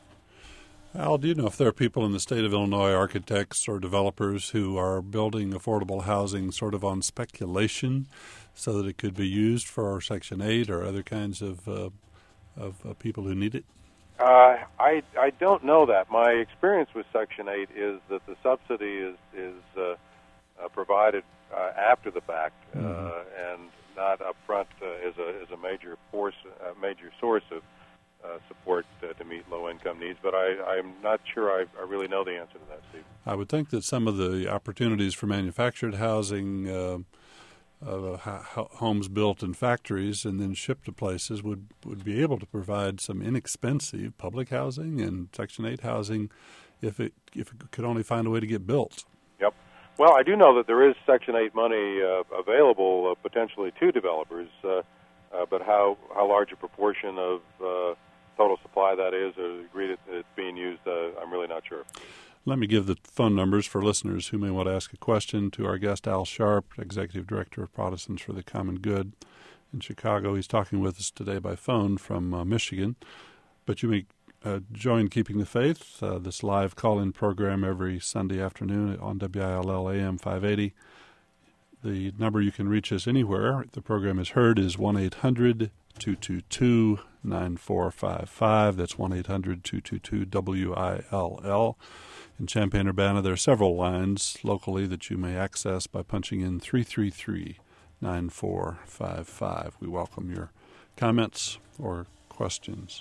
Al, do you know if there are people in the state of Illinois, architects or developers, who are building affordable housing sort of on speculation so that it could be used for Section eight or other kinds of, uh, of uh, people who need it? Uh, I I don't know that. My experience with Section eight is that the subsidy is is uh, uh, provided uh, after the fact uh, mm-hmm. and not up front uh, as a as a major force, uh, major source of uh, support uh, to meet low income needs. But I I'm not sure I, I really know the answer to that, Steve. I would think that some of the opportunities for manufactured housing. Uh, Uh, homes built in factories and then shipped to places would, would be able to provide some inexpensive public housing and Section eight housing if it if it could only find a way to get built. Yep. Well, I do know that there is Section eight money uh, available uh, potentially to developers, uh, uh, but how, how large a proportion of uh, total supply that is or the degree that it's being used, uh, I'm really not sure. Let me give the phone numbers for listeners who may want to ask a question to our guest, Al Sharp, Executive Director of Protestants for the Common Good in Chicago. He's talking with us today by phone from uh, Michigan. But you may uh, join Keeping the Faith, uh, this live call-in program every Sunday afternoon on W I L L A M five eighty. The number you can reach us anywhere the program is heard is one eight hundred two two two nine four five five. That's one eight hundred two two two W I L L. In Champaign-Urbana, there are several lines locally that you may access by punching in three three three nine four five five. We welcome your comments or questions.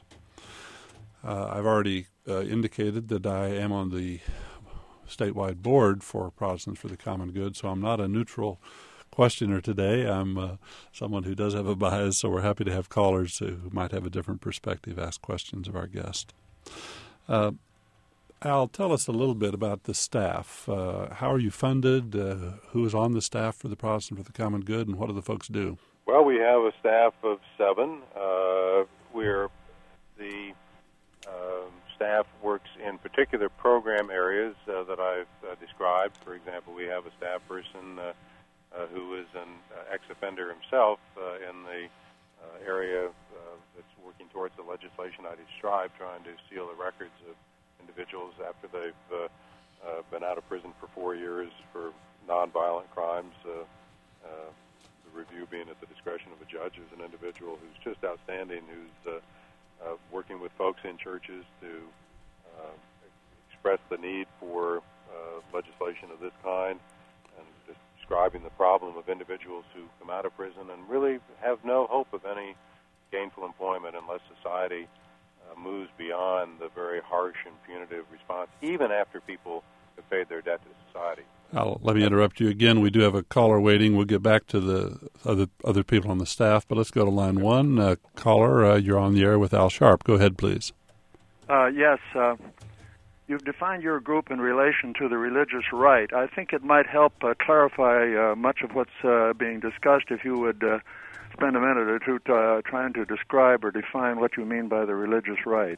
Uh, I've already uh, indicated that I am on the statewide board for Protestants for the Common Good, so I'm not a neutral questioner today. I'm uh, someone who does have a bias, so we're happy to have callers who might have a different perspective ask questions of our guest. Uh, Al, tell us a little bit about the staff. Uh, how are you funded? Uh, who is on the staff for the Protestant for the Common Good, and what do the folks do? Well, we have a staff of seven. Uh, we're the uh, staff works in particular program areas uh, that I've uh, described. For example, we have a staff person uh, uh, who is an uh, ex-offender himself uh, in the uh, area uh, that's working towards the legislation I described, trying to seal the records of individuals after they've uh, uh, been out of prison for four years for nonviolent crimes, uh, uh, the review being at the discretion of a judge. Is an individual who's just outstanding, who's uh, uh, working with folks in churches to uh, express the need for uh, legislation of this kind and just describing the problem of individuals who come out of prison and really have no hope of any gainful employment unless society Uh, moves beyond the very harsh and punitive response, even after people have paid their debt to society. Al, let me interrupt you again. We do have a caller waiting. We'll get back to the other other people on the staff, but let's go to line one. Uh, caller, uh, you're on the air with Al Sharp. Go ahead, please. Uh, yes, uh, you've defined your group in relation to the religious right. I think it might help uh, clarify uh, much of what's uh, being discussed if you would uh, spend a minute or two uh, trying to describe or define what you mean by the religious right.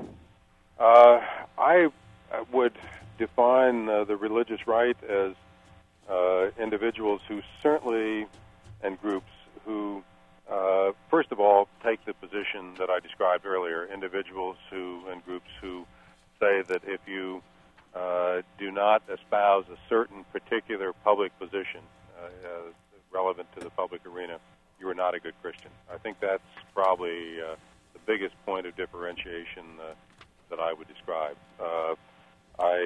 Uh, I would define uh, the religious right as uh, individuals who certainly, and groups who, uh, first of all, take the position that I described earlier, individuals who and groups who say that if you uh, do not espouse a certain particular public position uh, uh, relevant to the public arena, you are not a good Christian. I think that's probably uh, the biggest point of differentiation uh, that I would describe. Uh, I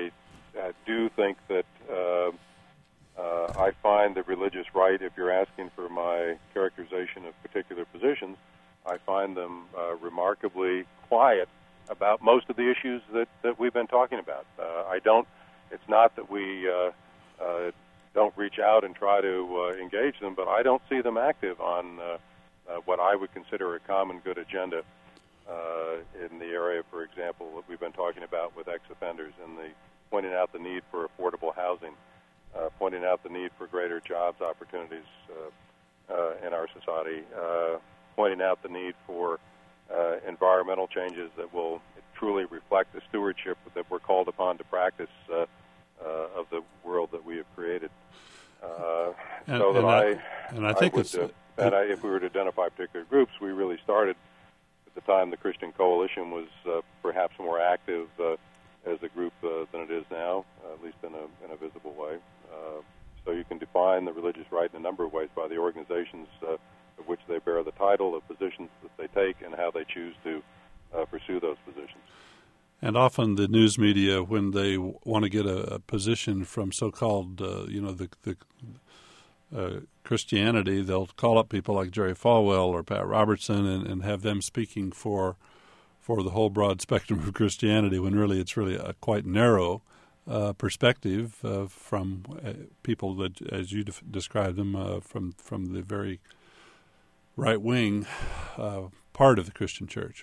uh, do think that uh, uh, I find the religious right, if you're asking for my characterization of particular positions, I find them uh, remarkably quiet about most of the issues that, that we've been talking about. Uh, I don't, it's not that we uh, uh, don't reach out and try to uh, engage them, but I don't see them active on uh, uh, what I would consider a common good agenda uh, in the area, for example, that we've been talking about with ex-offenders and the pointing out the need for affordable housing, uh, pointing out the need for greater jobs opportunities uh, uh, in our society, uh, pointing out the need for uh, environmental changes that will truly reflect the stewardship that we're called upon to practice uh, uh, of the world that we have created. Uh, and, so that and I, I, and I think I would, it's, uh, and I, if we were to identify particular groups, we really started at the time the Christian Coalition was uh, perhaps more active uh, as a group uh, than it is now, uh, at least in a, in a visible way. Uh, so you can define the religious right in a number of ways by the organizations uh, of which they bear the title, the positions that they take, and how they choose to uh, pursue those positions. And often the news media, when they want to get a, a position from so-called, uh, you know, the, the uh, Christianity, they'll call up people like Jerry Falwell or Pat Robertson and, and have them speaking for for the whole broad spectrum of Christianity, when really it's really a quite narrow uh, perspective uh, from uh, people that, as you def- described them, uh, from from the very right-wing uh, part of the Christian church.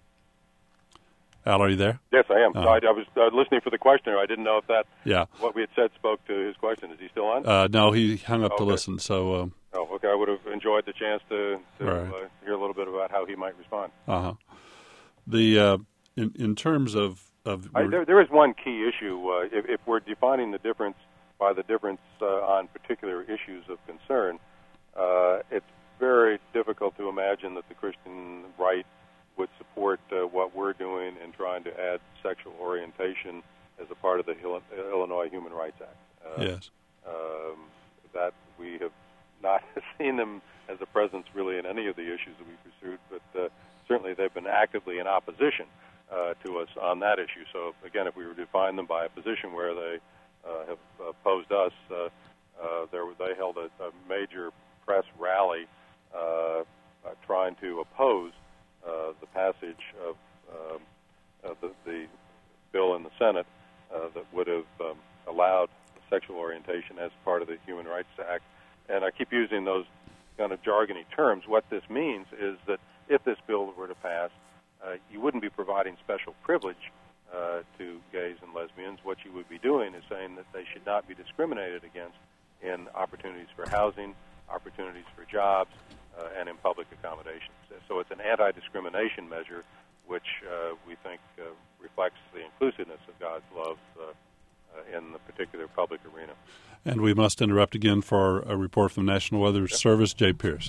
Al, are you there? Yes, I am. Uh, So I, I was uh, listening for the questioner. I didn't know if that yeah. what we had said spoke to his question. Is he still on? Uh, no, he hung up okay. to listen. So, um, oh, okay. I would have enjoyed the chance to, to right. uh, hear a little bit about how he might respond. uh huh. The uh, in in terms of of I, there, there is one key issue. Uh, if, if we're defining the difference by the difference uh, on particular issues of concern, uh, it's very difficult to imagine that the Christian right would support uh, what we're doing in trying to add sexual orientation as a part of the Illinois Human Rights Act. Uh, yes, um, that we have not seen them as a presence really in any of the issues that we pursued, but uh, certainly they've been actively in opposition uh, to us on that issue. So again, if we were to define them by a position where they uh, have opposed us, uh, uh, there, they held a, a major press rally uh, uh, trying to oppose Uh, the passage of, um, of the, the bill in the Senate uh, that would have um, allowed sexual orientation as part of the Human Rights Act. And I keep using those kind of jargony terms. What this means is that if this bill were to pass, uh, you wouldn't be providing special privilege uh, to gays and lesbians. What you would be doing is saying that they should not be discriminated against in opportunities for housing, opportunities for jobs, Uh, and in public accommodations. So it's an anti-discrimination measure which uh, we think uh, reflects the inclusiveness of God's love uh, uh, in the particular public arena. And we must interrupt again for a report from the National Weather yep. Service. Jay Pierce.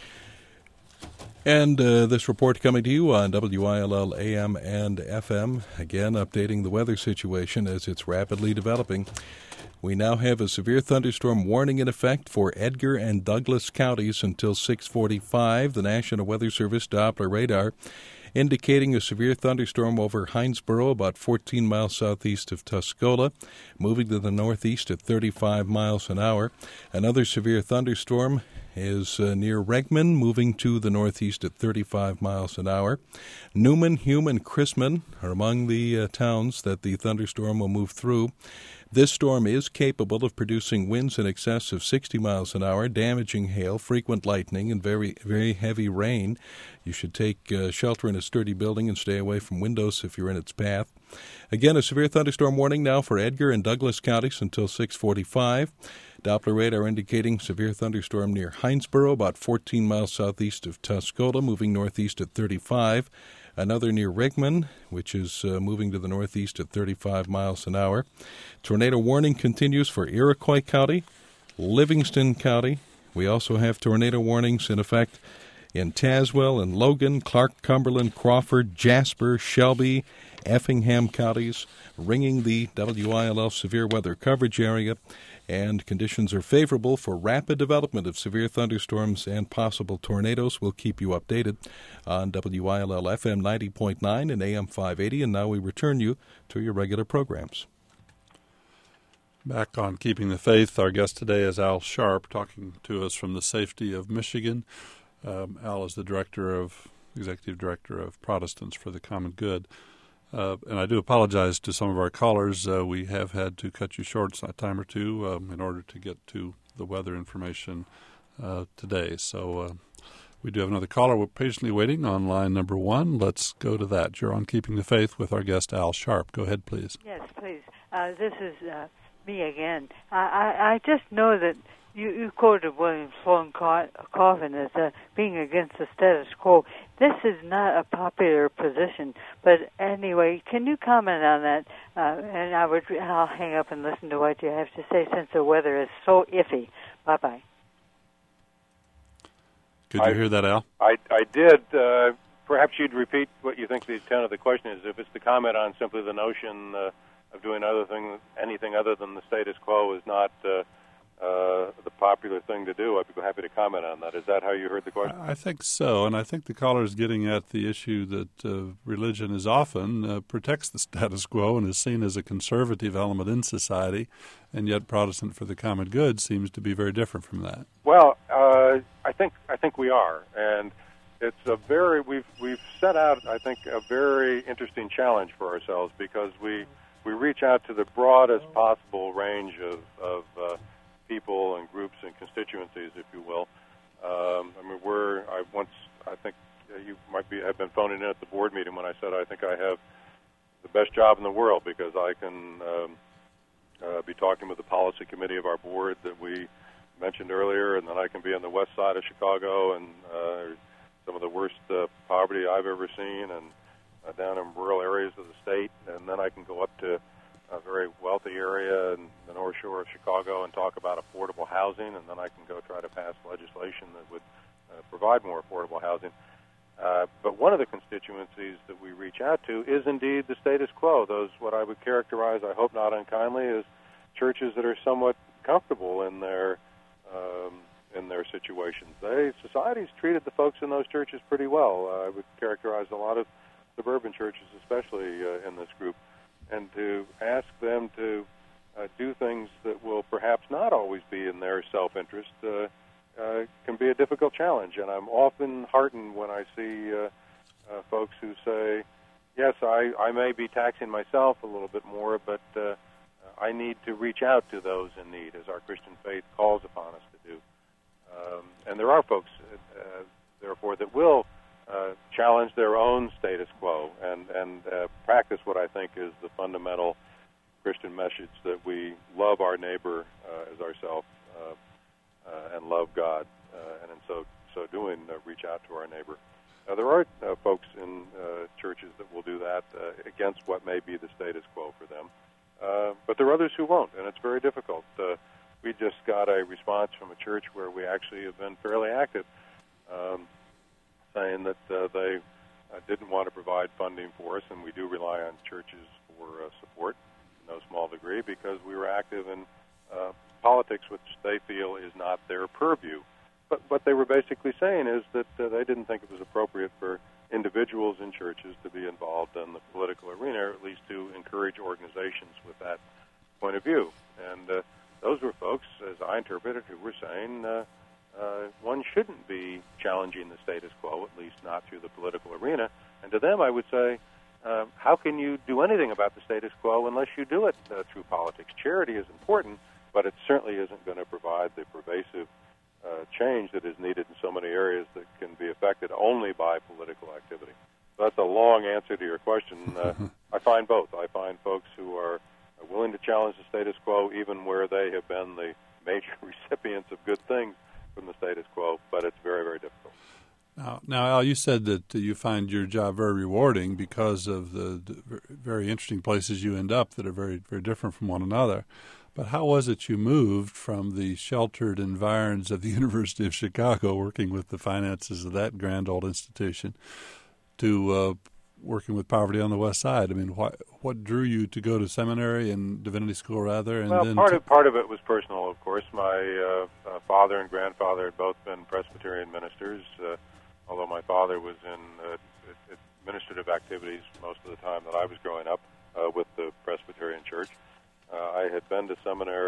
And uh, this report coming to you on W I L L A M and F M, again updating the weather situation as it's rapidly developing. We now have a severe thunderstorm warning in effect for Edgar and Douglas counties until six forty-five. The National Weather Service Doppler radar indicating a severe thunderstorm over Hinesboro, about fourteen miles southeast of Tuscola, moving to the northeast at thirty-five miles an hour. Another severe thunderstorm is uh, near Regman, moving to the northeast at thirty-five miles an hour. Newman, Hume, and Chrisman are among the uh, towns that the thunderstorm will move through. This storm is capable of producing winds in excess of sixty miles an hour, damaging hail, frequent lightning, and very, very heavy rain. You should take uh, shelter in a sturdy building and stay away from windows if you're in its path. Again, a severe thunderstorm warning now for Edgar and Douglas counties until six forty-five. Doppler radar indicating severe thunderstorm near Hinesboro, about fourteen miles southeast of Tuscola, moving northeast at thirty-five. Another near Regman, which is uh, moving to the northeast at thirty-five miles an hour. Tornado warning continues for Iroquois County, Livingston County. We also have tornado warnings in effect in Tazewell and Logan, Clark, Cumberland, Crawford, Jasper, Shelby, Effingham counties, ringing the W I L L severe weather coverage area. And conditions are favorable for rapid development of severe thunderstorms and possible tornadoes. We'll keep you updated on W I L L F M ninety point nine and A M five eighty. And now we return you to your regular programs. Back on Keeping the Faith, our guest today is Al Sharp, talking to us from the safety of Michigan. Um, Al is the director of, executive director of Protestants for the Common Good. Uh, and I do apologize to some of our callers. Uh, we have had to cut you short a time or two um, in order to get to the weather information uh, today. So uh, we do have another caller. We're patiently waiting on line number one. Let's go to that. You're on Keeping the Faith with our guest, Al Sharp. Go ahead, please. Yes, please. Uh, this is uh, me again. I, I, I just know that you, you quoted William Sloane Coffin as uh, being against the status quo. This is not a popular position, but anyway, can you comment on that? Uh, and I would, I'll hang up and listen to what you have to say since the weather is so iffy. Bye bye. Could you I, hear that, Al? I I did. Uh, perhaps you'd repeat what you think the intent of the question is. If it's the comment on simply the notion uh, of doing other thing, anything other than the status quo is not uh, uh, the popular thing to do, I'd be happy to comment on that. Is that how you heard the question? I think so, and I think the caller is getting at the issue that uh, religion is often uh, protects the status quo and is seen as a conservative element in society, and yet Protestant for the Common Good seems to be very different from that. Well, uh, I think I think we are, and it's a very we've we've set out, I think, a very interesting challenge for ourselves because we we reach out to the broadest possible range of of uh, people and groups and constituencies, if you will. Um, I mean, we're I once I think you might be have been phoning in at the board meeting when I said I think I have the best job in the world because I can um, uh, be talking with the policy committee of our board that we mentioned earlier, and then I can be on the west side of Chicago and uh, some of the worst uh, poverty I've ever seen, and uh, down in rural areas of the state, and then I can go up to a very wealthy area in the North Shore of Chicago and talk about affordable housing, and then I can go try to pass legislation that would uh, provide more affordable housing. Uh, but one of the constituencies that we reach out to is indeed the status quo, those what I would characterize, I hope not unkindly, as churches that are somewhat comfortable in their um, in their situations. They society's treated the folks in those churches pretty well. Uh, I would characterize a lot of suburban churches, especially uh, in this group, and to ask them to uh, do things that will perhaps not always be in their self-interest uh, uh, can be a difficult challenge. And I'm often heartened when I see uh, uh, folks who say, yes, I, I may be taxing myself a little bit more, but uh, I need to reach out to those in need, as our Christian faith calls upon us to do. Um, and there are folks, uh, therefore, that will uh, challenge their own status quo and, and uh, practice what I think is the fundamental Christian message that we love our neighbor uh, as ourselves uh, uh, and love God, uh, and in so, so doing, uh, reach out to our neighbor. Now, there are uh, folks in uh, churches that will do that uh, against what may be the status quo for them. Uh, but there are others who won't, and it's very difficult. Uh, we just got a response from a church where we actually have been fairly active, um, saying that uh, they uh, didn't want to provide funding for us, and we do rely on churches for uh, support in no small degree because we were active in uh, politics, which they feel is not their purview. But what they were basically saying is that uh, they didn't think it was appropriate for individuals in churches to be involved in the political arena, or at least to encourage organizations with that point of view. And uh, those were folks, as I interpreted, who were saying uh, uh, one shouldn't be challenging the status quo, at least not through the political arena. And to them, I would say, uh, how can you do anything about the status quo unless you do it uh, through politics? Charity is important, but it certainly isn't going to provide the pervasive Uh, change that is needed in so many areas that can be affected only by political activity. So that's a long answer to your question. Uh, I find both. I find folks who are willing to challenge the status quo even where they have been the major recipients of good things from the status quo, but it's very, very difficult. Now, now, Al, you said that uh, you find your job very rewarding because of the, the very interesting places you end up that are very, very different from one another. But how was it you moved from the sheltered environs of the University of Chicago, working with the finances of that grand old institution, to uh, working with poverty on the West Side? I mean, what, what drew you to go to seminary and divinity school, rather? And well, then part to... of part of it was personal, of course. My uh, uh, father and grandfather had both been Presbyterian ministers, uh, although my father was in uh, administrative activities most of the time that I was growing up uh, with the Presbyterian Church. Uh, I had been to seminary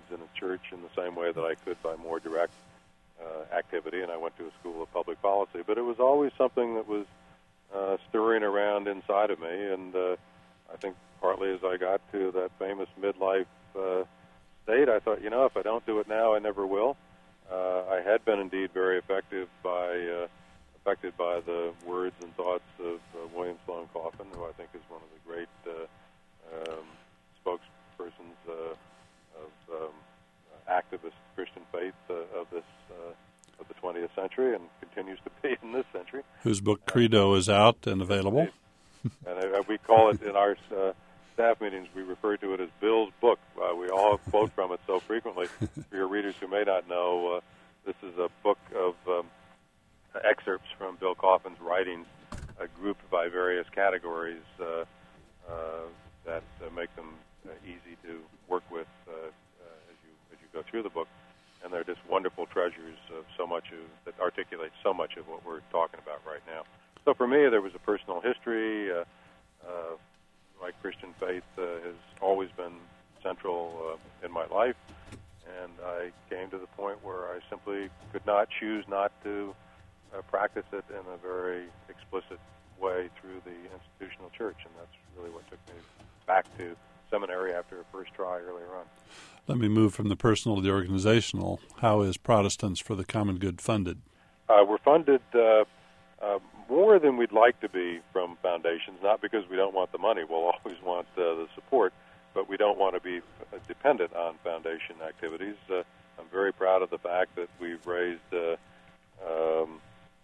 needs in a church in the same way that I could by more direct uh, activity, and I went to a school of public policy. But it was always something that was uh, stirring around inside of me, and uh, I think partly as I got to that famous midlife uh, state, I thought, you know, if I don't do it now, I never will. Uh, I had been indeed very effective by uh, affected by the words and thoughts of uh, William Sloane Coffin, who I think is one of the great uh, um, spokespersons uh, of um, activist Christian faith uh, of this uh, of the twentieth century, and continues to be in this century. Whose book Credo is out and available. And uh, we call it in our uh, staff meetings, we refer to it as Bill's book. Uh, we all quote from it so frequently. For your readers who may not know, uh, this is a book of um, excerpts from Bill Coffin's writings, uh, grouped by various categories uh, uh, that uh, make them uh, easy to work with uh, uh, as you as you go through the book. And they're just wonderful treasures of so much of, that articulate so much of what we're talking about right now. So for me, there was a personal history. Uh, uh, my Christian faith uh, has always been central uh, in my life, and I came to the point where I simply could not choose not to uh, practice it in a very explicit way through the institutional church, and that's really what took me back to seminary after a first try earlier on. Let me move from the personal to the organizational. How is Protestants for the Common Good funded? Uh, we're funded uh, uh, more than we'd like to be from foundations, not because we don't want the money. We'll always want uh, the support, but we don't want to be dependent on foundation activities. Uh, I'm very proud of the fact that we've raised uh, um,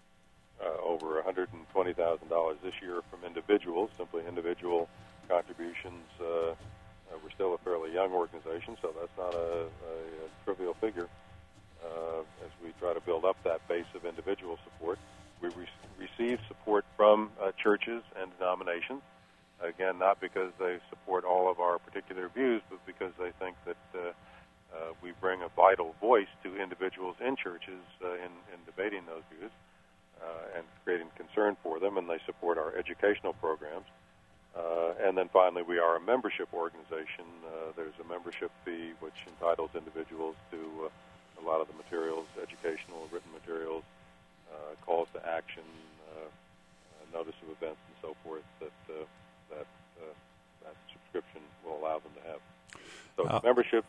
uh, over one hundred twenty thousand dollars this year from individuals, simply individual contributions. Uh, uh, we're still a fairly young organization, so that's not a, a, a trivial figure uh, as we try to build up that base of individual support. We re- receive support from uh, churches and denominations, again, not because they support all of our particular views, but because they think that uh, uh, we bring a vital voice to individuals in churches uh, in, in debating those views uh, and creating concern for them, and they support our educational programs. Uh, and then finally, we are a membership organization. Uh, there's a membership fee which entitles individuals to uh, a lot of the materials, educational, written materials, uh, calls to action, uh, uh, notice of events, and so forth that uh, that uh, that subscription will allow them to have. So uh, membership,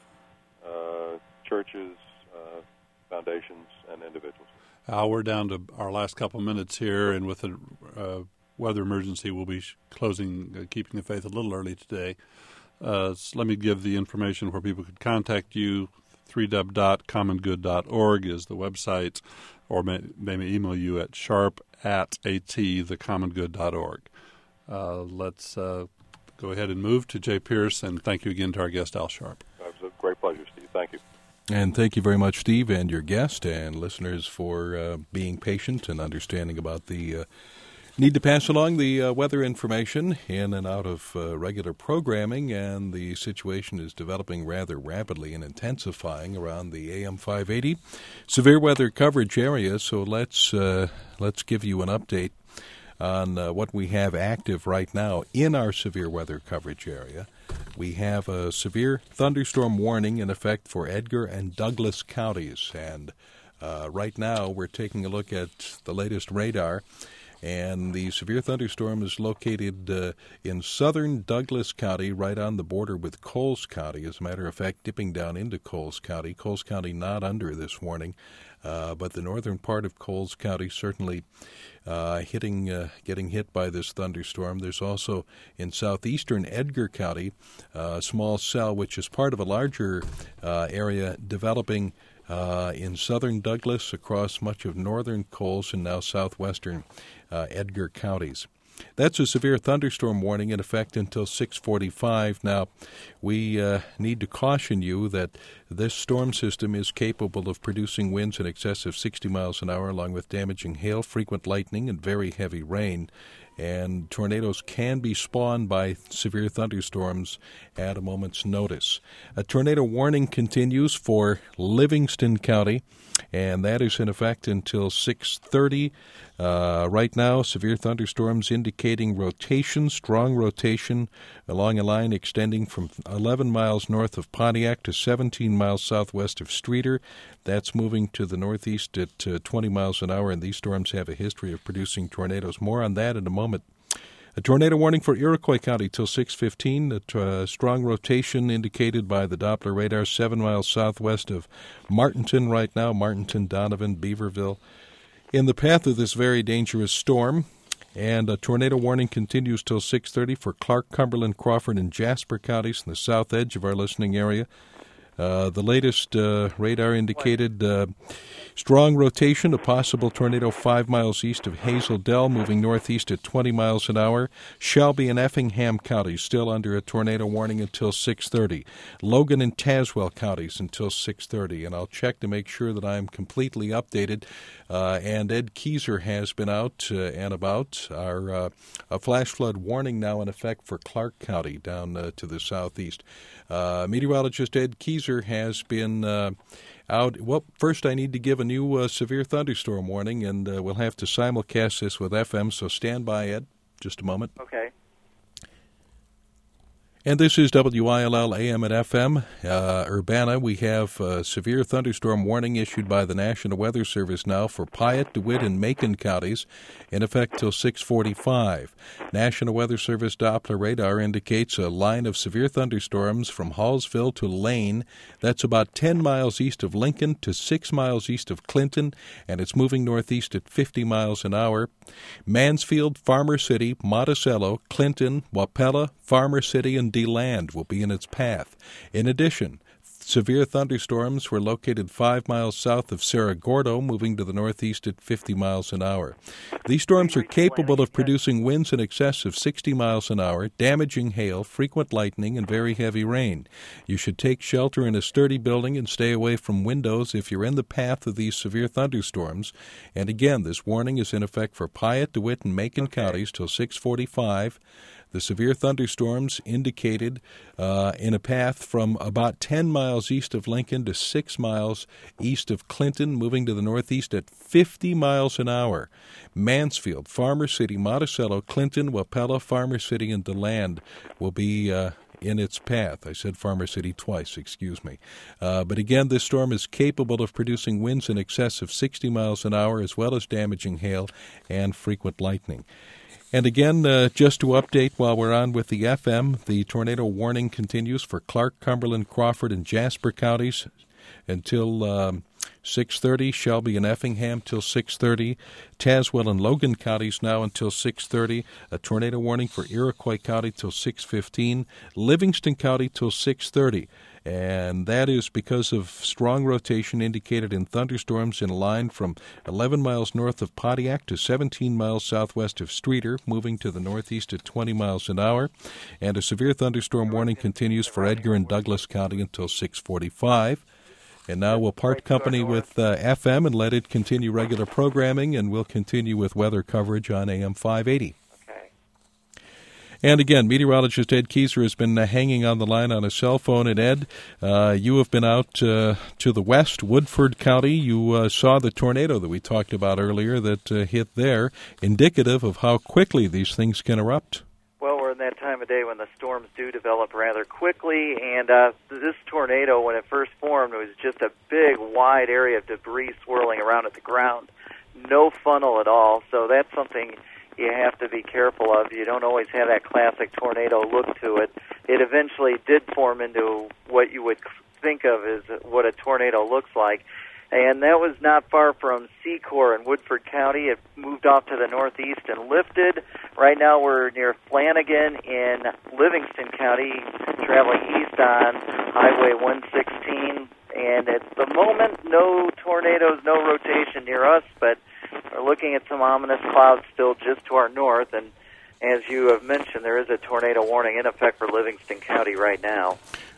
uh, churches, uh, foundations, and individuals. Al, we're down to our last couple minutes here, and with the uh, weather emergency, we'll be closing uh, Keeping the Faith a little early today. Uh, so let me give the information where people could contact you. three w dot common good dot org is the website, or may, they may email you at sharp at at the common good dot org. Uh, let's uh, go ahead and move to Jay Pierce, and thank you again to our guest, Al Sharp. It was a great pleasure, Steve. Thank you. And thank you very much, Steve, and your guest and listeners for uh, being patient and understanding about the uh, need to pass along the uh, weather information in and out of uh, regular programming, and the situation is developing rather rapidly and intensifying around the A M five eighty severe weather coverage area. So let's uh, let's give you an update on uh, what we have active right now in our severe weather coverage area. We have a severe thunderstorm warning in effect for Edgar and Douglas counties, and uh, right now we're taking a look at the latest radar. And the severe thunderstorm is located uh, in southern Douglas County, right on the border with Coles County. As a matter of fact, dipping down into Coles County. Coles County not under this warning, uh, but the northern part of Coles County certainly uh, hitting, uh, getting hit by this thunderstorm. There's also in southeastern Edgar County uh, a small cell, which is part of a larger uh, area developing Uh, in southern Douglas, across much of northern Coles, and now southwestern uh, Edgar counties. That's a severe thunderstorm warning in effect until six forty-five. Now, we uh, need to caution you that this storm system is capable of producing winds in excess of sixty miles an hour, along with damaging hail, frequent lightning, and very heavy rain. and tornadoes can be spawned by severe thunderstorms at a moment's notice. A tornado warning continues for Livingston County, and that is in effect until six thirty. Uh, right now, severe thunderstorms indicating rotation, strong rotation, along a line extending from eleven miles north of Pontiac to seventeen miles southwest of Streator. That's moving to the northeast at uh, twenty miles an hour, and these storms have a history of producing tornadoes. More on that in a moment. A tornado warning for Iroquois County till six fifteen. A uh, strong rotation indicated by the Doppler radar seven miles southwest of Martinton right now, Martinton, Donovan, Beaverville, in the path of this very dangerous storm. And a tornado warning continues till six thirty for Clark, Cumberland, Crawford, and Jasper counties in the south edge of our listening area. Uh, the latest uh, radar indicated uh, strong rotation, a possible tornado five miles east of Hazel Dell, moving northeast at twenty miles an hour. Shelby and Effingham counties still under a tornado warning until six thirty. Logan and Tazewell counties until six thirty. And I'll check to make sure that I'm completely updated. Uh, and Ed Keyser has been out uh, and about. Our uh, a flash flood warning now in effect for Clark County down uh, to the southeast. Uh, meteorologist Ed Keyser has been uh, out. Well, first I need to give a new uh, severe thunderstorm warning, and uh, we'll have to simulcast this with F M, so stand by, Ed, just a moment. Okay. And this is W I L L A M and F M, uh, Urbana. We have a severe thunderstorm warning issued by the National Weather Service now for Piatt, DeWitt, and Macon counties, in effect till six forty-five. National Weather Service Doppler radar indicates a line of severe thunderstorms from Hallsville to Lane. That's about ten miles east of Lincoln to six miles east of Clinton, and it's moving northeast at fifty miles an hour. Mansfield, Farmer City, Monticello, Clinton, Wapella, Farmer City, and DeLand will be in its path. In addition, severe thunderstorms were located five miles south of Cerro Gordo, moving to the northeast at fifty miles an hour. These storms are capable of producing winds in excess of sixty miles an hour, damaging hail, frequent lightning, and very heavy rain. You should take shelter in a sturdy building and stay away from windows if you're in the path of these severe thunderstorms. And again, this warning is in effect for Piatt, DeWitt, and Macon okay. counties till six forty-five. The severe thunderstorms indicated uh, in a path from about ten miles east of Lincoln to six miles east of Clinton, moving to the northeast at fifty miles an hour. Mansfield, Farmer City, Monticello, Clinton, Wapella, Farmer City, and DeLand will be uh, in its path. I said Farmer City twice, excuse me. Uh, but again, this storm is capable of producing winds in excess of sixty miles an hour, as well as damaging hail and frequent lightning. And again, uh, just to update while we're on with the F M, the tornado warning continues for Clark, Cumberland, Crawford, and Jasper counties until um, six thirty. Shelby and Effingham till six thirty. Tazewell and Logan counties now until six thirty. A tornado warning for Iroquois County till six fifteen. Livingston County till six thirty. And that is because of strong rotation indicated in thunderstorms in a line from eleven miles north of Pontiac to seventeen miles southwest of Streator, moving to the northeast at twenty miles an hour. And a severe thunderstorm warning continues for Edgar and Douglas County until six forty-five. And now we'll part company with uh, F M and let it continue regular programming, and we'll continue with weather coverage on A M five eighty. And again, meteorologist Ed Keyser has been uh, hanging on the line on a cell phone. And Ed, uh, you have been out uh, to the west, Woodford County. You uh, saw the tornado that we talked about earlier that uh, hit there, indicative of how quickly these things can erupt. Well, we're in that time of day when the storms do develop rather quickly, and uh, this tornado, when it first formed, it was just a big, wide area of debris swirling around at the ground. No funnel at all, so that's something you have to be careful of. You don't always have that classic tornado look to it. It eventually did form into what you would think of as what a tornado looks like, and that was not far from Secor in Woodford County. It moved off to the northeast and lifted. Right now we're near Flanagan in Livingston County, traveling east on Highway one sixteen, and at the moment, no tornadoes, no rotation near us, but we're looking at some ominous clouds still just to our north, and as you have mentioned, there is a tornado warning in effect for Livingston County right now.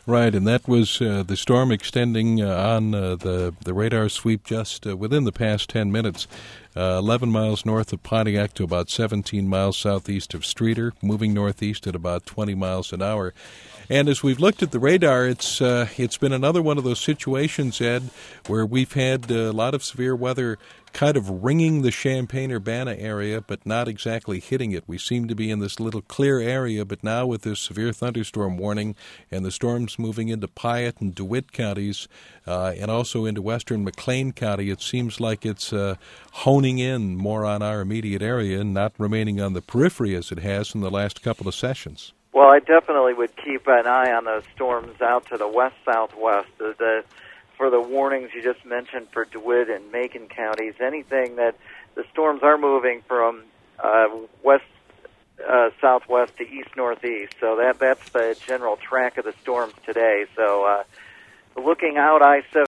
Right, and that was uh, the storm extending uh, on uh, the, the radar sweep just uh, within the past ten minutes. Uh, eleven miles north of Pontiac to about seventeen miles southeast of Streator, moving northeast at about twenty miles an hour. And as we've looked at the radar, it's uh, it's been another one of those situations, Ed, where we've had a lot of severe weather kind of ringing the Champaign-Urbana area, but not exactly hitting it. We seem to be in this little clear area, but now with this severe thunderstorm warning and the storms moving into Piatt and DeWitt counties uh, and also into western McLean County, it seems like it's uh, honing in more on our immediate area and not remaining on the periphery as it has in the last couple of sessions. Well, I definitely would keep an eye on those storms out to the west-southwest. The, the for the warnings you just mentioned for DeWitt and Macon counties, anything that the storms are moving from uh, west uh, southwest to east northeast. So that that's the general track of the storms today. So uh, looking out I seventy.